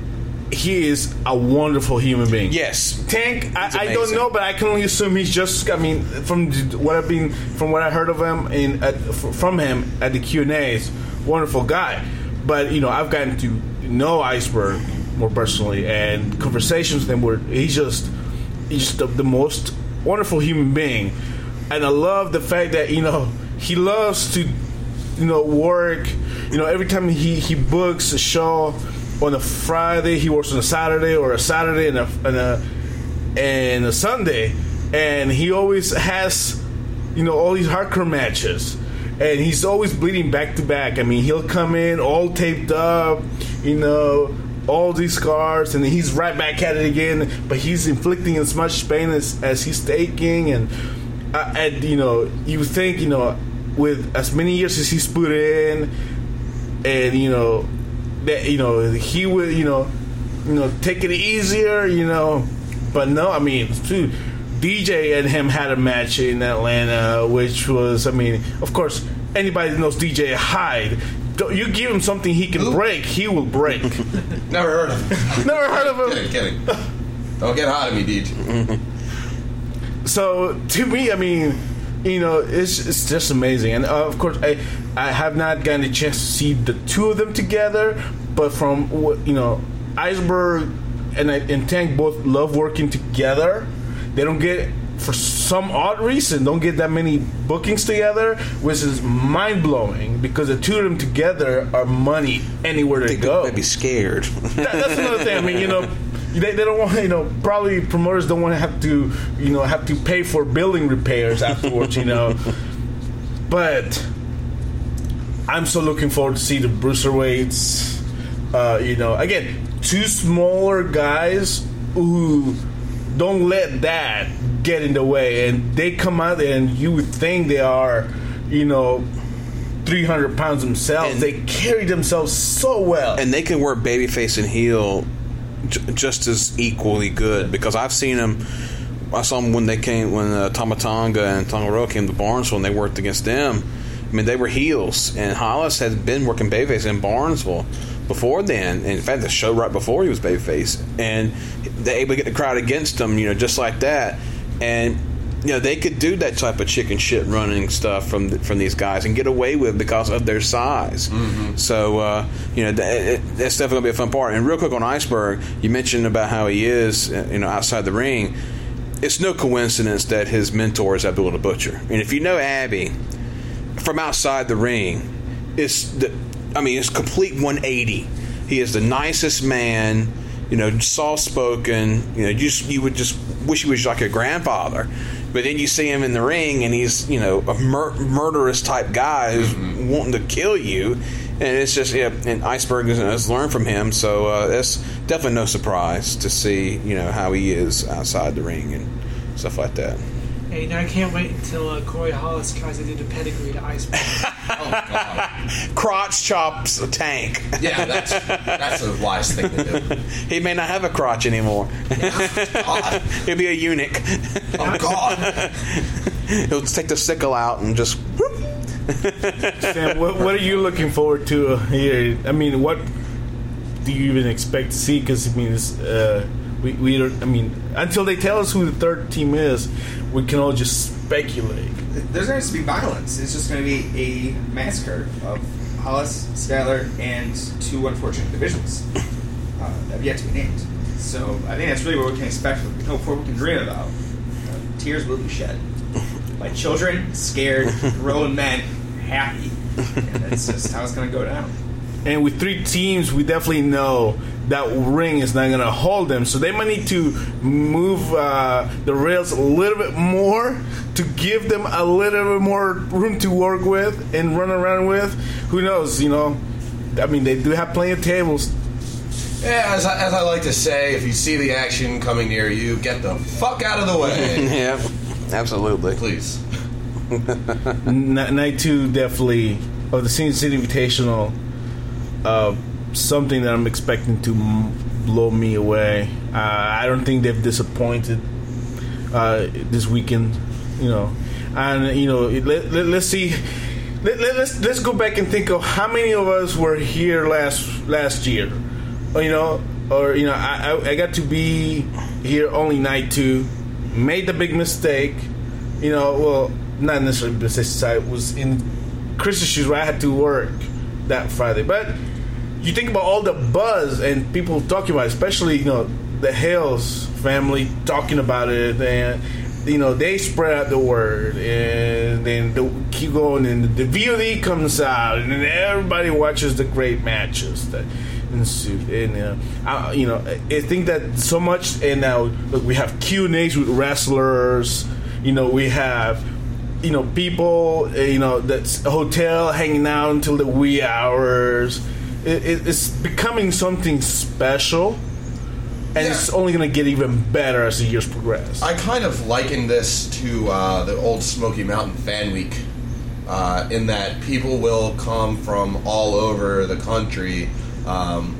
he is a wonderful human being. Yes, Tank. I, I don't know, but I can only assume he's just. I mean, from what I've been, from what I heard of him in at, from him at the Q and A's, wonderful guy. But you know, I've gotten to know Iceberg more personally, and conversations with him where he's just he's just the, the most wonderful human being, and I love the fact that you know he loves to you know work. You know, every time he he books a show. On a Friday, he works on a Saturday, or a Saturday and a, and a and a Sunday, and he always has, you know, all these hardcore matches, and he's always bleeding back to back. I mean, he'll come in all taped up, you know, all these scars, and then he's right back at it again. But he's inflicting as much pain as, as he's taking, and uh, and you know, you think you know, with as many years as he's put in, and you know. That you know he would you know you know take it easier you know but no I mean dude, D J and him had a match in Atlanta, which was I mean of course anybody that knows D J Hyde, you give him something he can Ooh. break, he will break. Never heard of him. Never heard of him. Kidding, kidding. Don't get hot at me, D J. So to me, I mean. You know, it's it's just amazing, and uh, of course, I I have not gotten a chance to see the two of them together, but from you know, Iceberg and and Tank both love working together. They don't get, for some odd reason, don't get that many bookings together, which is mind blowing because the two of them together are money anywhere they go. They'd be scared. That, that's another thing. I mean, you know. They, they don't want, you know, probably promoters don't want to have to, you know, have to pay for building repairs afterwards, you know. But I'm so looking forward to see the Bruiserweights. Uh, you know, again, two smaller guys who don't let that get in the way, and they come out and you would think they are, you know, three hundred pounds themselves. And they carry themselves so well, and they can work babyface and heel j- just as equally good because I've seen him. I saw them when they came when uh, Tama Tonga and Tonga came to Barnesville and they worked against them. I mean, they were heels, and Hollis had been working babyface in Barnesville before then. And in fact, the show right before he was babyface, and they able to get the crowd against him, you know, just like that. And you know, they could do that type of chicken shit running stuff from the, from these guys and get away with it because of their size. Mm-hmm. So uh, you know, that, it, that's definitely gonna be a fun part. And real quick on Iceberg, you mentioned about how he is, you know, outside the ring. It's no coincidence that his mentor is Abdullah the Butcher. And if you know Abby from outside the ring, it's the, I mean, it's complete one eighty. He is the nicest man, you know, soft spoken. You know, you just, you would just wish he was like your grandfather. But then you see him in the ring, and he's, you know, a mur- murderous type guy who's mm-hmm. wanting to kill you. And it's just, yeah, and Iceberg has, has learned from him, so uh, that's definitely no surprise to see, you know, how he is outside the ring and stuff like that. Hey, now I can't wait until uh, Corey Hollis tries to do the pedigree to Iceberg. Oh, God. Crotch chops a tank. Yeah, that's that's a wise thing to do. He may not have a crotch anymore. God. He'll be a eunuch. Oh, God. He'll take the sickle out and just... whoop. Sam, what, what are you looking forward to here? I mean, what do you even expect to see? Because I mean, it's, uh, we we don't. I mean, until they tell us who the third team is, we can all just speculate. There's going to be violence. It's just going to be a massacre of Hollis, Skyler, and two unfortunate individuals uh, that have yet to be named. So I think that's really what we can expect. We can hope for. We can dream about. Uh, tears will be shed. Like children, scared, grown men, happy. And that's just how it's going to go down. And with three teams, we definitely know that ring is not going to hold them. So they might need to move uh, the rails a little bit more to give them a little bit more room to work with and run around with. Who knows, you know? I mean, they do have plenty of tables. Yeah, as I, as I like to say, if you see the action coming near you, get the fuck out of the way. Yeah. Absolutely. Please. Night two, definitely, of the Senior City Invitational, uh, something that I'm expecting to m- blow me away. Uh, I don't think they've disappointed uh, this weekend, you know. And, you know, let, let, let's see. Let, let, let's, let's go back and think of how many of us were here last last year. You know, or, you know, I, I, I got to be here only night two. Made the big mistake, you know. Well, not necessarily mistake. I was in Chris's shoes where I had to work that Friday. But you think about all the buzz and people talking about it, especially, you know, the Hales family talking about it, and you know they spread out the word, and then they keep going, and the V O D comes out, and then everybody watches the great matches that. And uh, I, you know, I think that so much. And now look, we have Q and A's with wrestlers. You know, we have, you know, people. You know, that's a hotel hanging out until the wee hours. It, it, it's becoming something special, and yeah. It's only going to get even better as the years progress. I kind of liken this to uh, the old Smoky Mountain Fan Week, uh, in that people will come from all over the country. Um,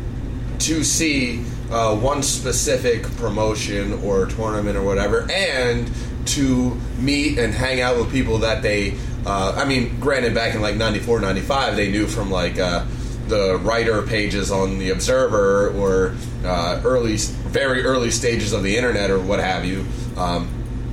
to see uh, one specific promotion or tournament or whatever, and to meet and hang out with people that they, uh, I mean, granted, back in like ninety-four, ninety-five, they knew from like uh, the writer pages on the Observer or uh, early, very early stages of the internet or what have you. Um,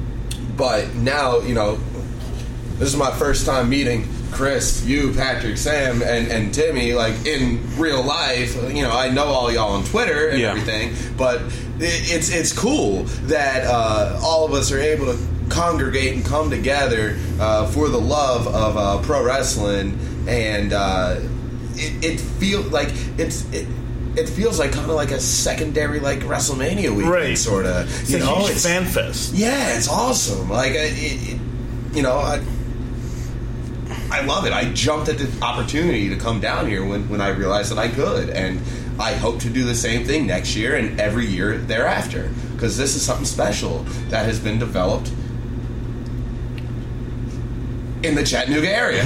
but now, you know, this is my first time meeting Chris, you, Patrick, Sam, and, and Timmy, like, in real life. You know, I know all y'all on Twitter and yeah. everything, but it, it's it's cool that uh, all of us are able to congregate and come together uh, for the love of uh, pro wrestling, and uh, it, it feels like it's it, it feels like kind of like a secondary like WrestleMania weekend, right. sort of. It's you a know, huge it's fan fest. Yeah, it's awesome. Like, it, it, you know, I. I love it. I jumped at the opportunity to come down here when, when I realized that I could. And I hope to do the same thing next year and every year thereafter. Because this is something special that has been developed in the Chattanooga area.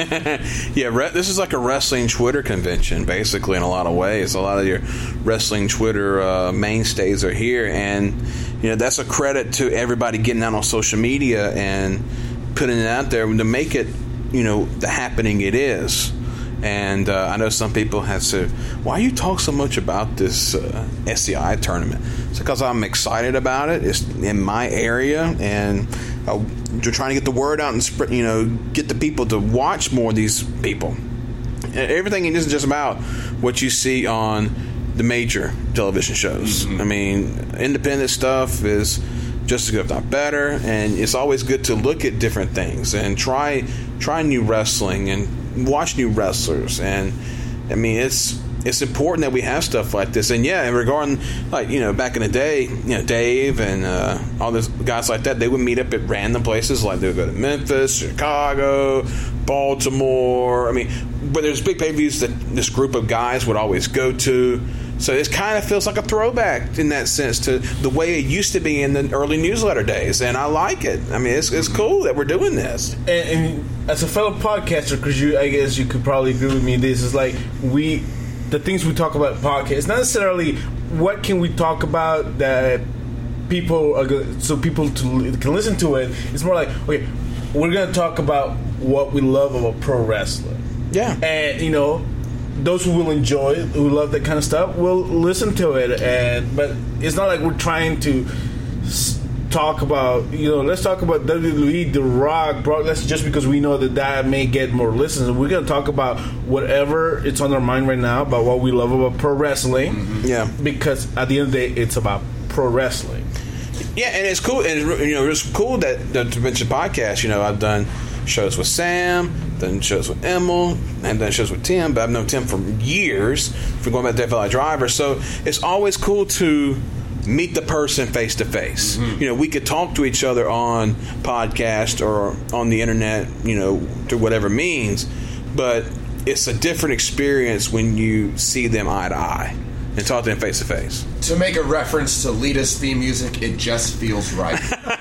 Yeah, re- this is like a wrestling Twitter convention, basically, in a lot of ways. A lot of your wrestling Twitter uh, mainstays are here, and you know that's a credit to everybody getting out on social media and putting it out there to make it, you know, the happening it is. And uh, I know some people have said, why you talk so much about this uh, S C I tournament? It's because I'm excited about it. It's in my area, and uh, we're trying to get the word out and spread, you know, get the people to watch more of these people. And everything isn't just about what you see on the major television shows. Mm-hmm. I mean, independent stuff is just as good, if not better, and it's always good to look at different things and try try new wrestling and watch new wrestlers. And I mean, it's it's important that we have stuff like this. And yeah, and regarding, like, you know, back in the day, you know, Dave and uh, all those guys like that, they would meet up at random places. Like they would go to Memphis, Chicago, Baltimore. I mean, but there's big pay-per-views that this group of guys would always go to. So it kind of feels like a throwback in that sense to the way it used to be in the early newsletter days, and I like it. I mean, it's it's cool that we're doing this. And, and as a fellow podcaster, because you, I guess you could probably agree with me, this is like we, the things we talk about in podcasts, not necessarily what can we talk about that people are gonna, so people to, can listen to it. It's more like, okay, we're going to talk about what we love about pro wrestling. Yeah, and you know. Those who will enjoy it, who love that kind of stuff, will listen to it. And but it's not like we're trying to s- talk about, you know, let's talk about W W E, The Rock, Brock Lesnar, just because we know that that may get more listens. We're going to talk about whatever it's on our mind right now about what we love about pro wrestling. Mm-hmm. Yeah, because at the end of the day, it's about pro wrestling. Yeah, and it's cool. And it's, you know, it's cool that the To Mention podcast. You know, I've done shows with Sam, done shows with Emil, and done shows with Tim, but I've known Tim for years, for going back to Death Valley Driver. So it's always cool to meet the person face to face. You know, we could talk to each other on podcast or on the internet, you know, to whatever means, but it's a different experience when you see them eye to eye and talk to them face to face. To make a reference to Lita's theme music, it just feels right.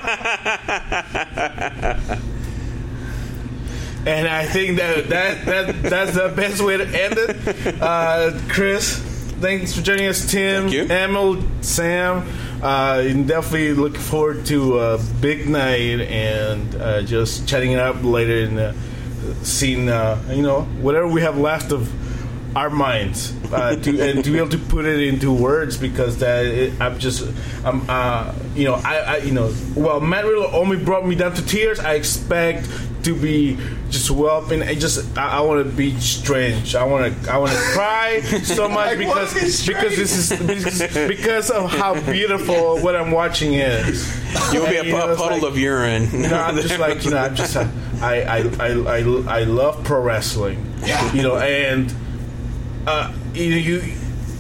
And I think that, that, that that's the best way to end it. Uh, Chris, thanks for joining us. Tim, Emil, Sam. Uh, definitely looking forward to a big night and uh, just chatting it up later in the scene. Uh, you know, whatever we have left of our minds, uh, to, and to be able to put it into words, because that it, I'm just, I'm, uh, you know, I, I, you know, well, Matt Riddle only brought me down to tears. I expect to be just well, and I just, I, I want to be strange. I want to, I want to cry so much because be because this is because, because of how beautiful what I'm watching is. You'll be a you know, puddle like, of urine. You know, I'm just like, you know, I'm just, I, I, I, I, I love pro wrestling. Yeah. You know, and. Uh, you know, you,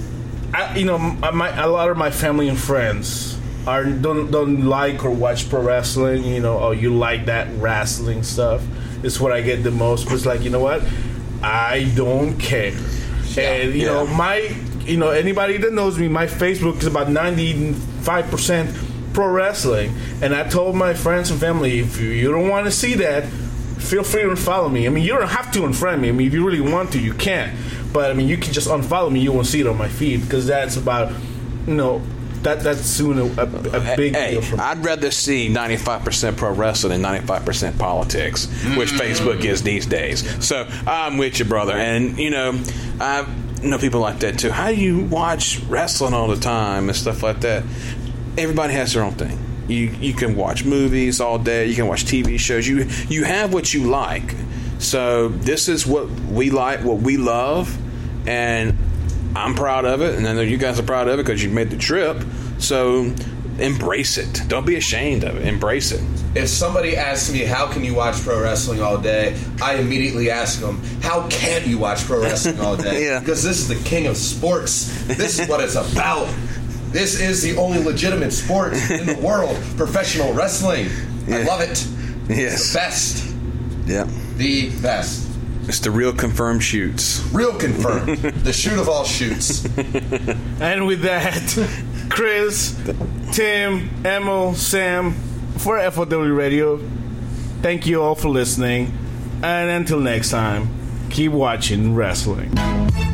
I, you know, my, a lot of my family and friends are don't don't like or watch pro wrestling. You know, oh, you like that wrestling stuff. It's what I get the most. But it's like, you know what? I don't care. Yeah, and you yeah. know, my, you know, anybody that knows me, my Facebook is about ninety-five percent pro wrestling. And I told my friends and family, if you, you don't want to see that, feel free to follow me. I mean, you don't have to unfriend me. I mean, if you really want to, you can. But I mean, you can just unfollow me. You won't see it on my feed, because that's about, you know, that that's soon a, a, a big hey, deal for me. I'd rather see ninety-five percent pro wrestling than ninety-five percent politics, which Facebook is these days. So I'm with you, brother. And you know, I know people like that too. How do you watch wrestling all the time and stuff like that? Everybody has their own thing. You you can watch movies all day. You can watch T V shows. You you have what you like. So this is what we like, what we love, and I'm proud of it, and I know you guys are proud of it because you made the trip. So embrace it. Don't be ashamed of it. Embrace it. If somebody asks me, how can you watch pro wrestling all day? I immediately ask them, how can't you watch pro wrestling all day? Yeah. Because this is the king of sports. This is what it's about. This is the only legitimate sport in the world, professional wrestling. Yeah. I love it. Yes. It's the best. Yeah. The best. It's the real confirmed shoots. Real confirmed. The shoot of all shoots. And with that, Chris, Tim, Emil, Sam, for F O W Radio, thank you all for listening. And until next time, keep watching wrestling.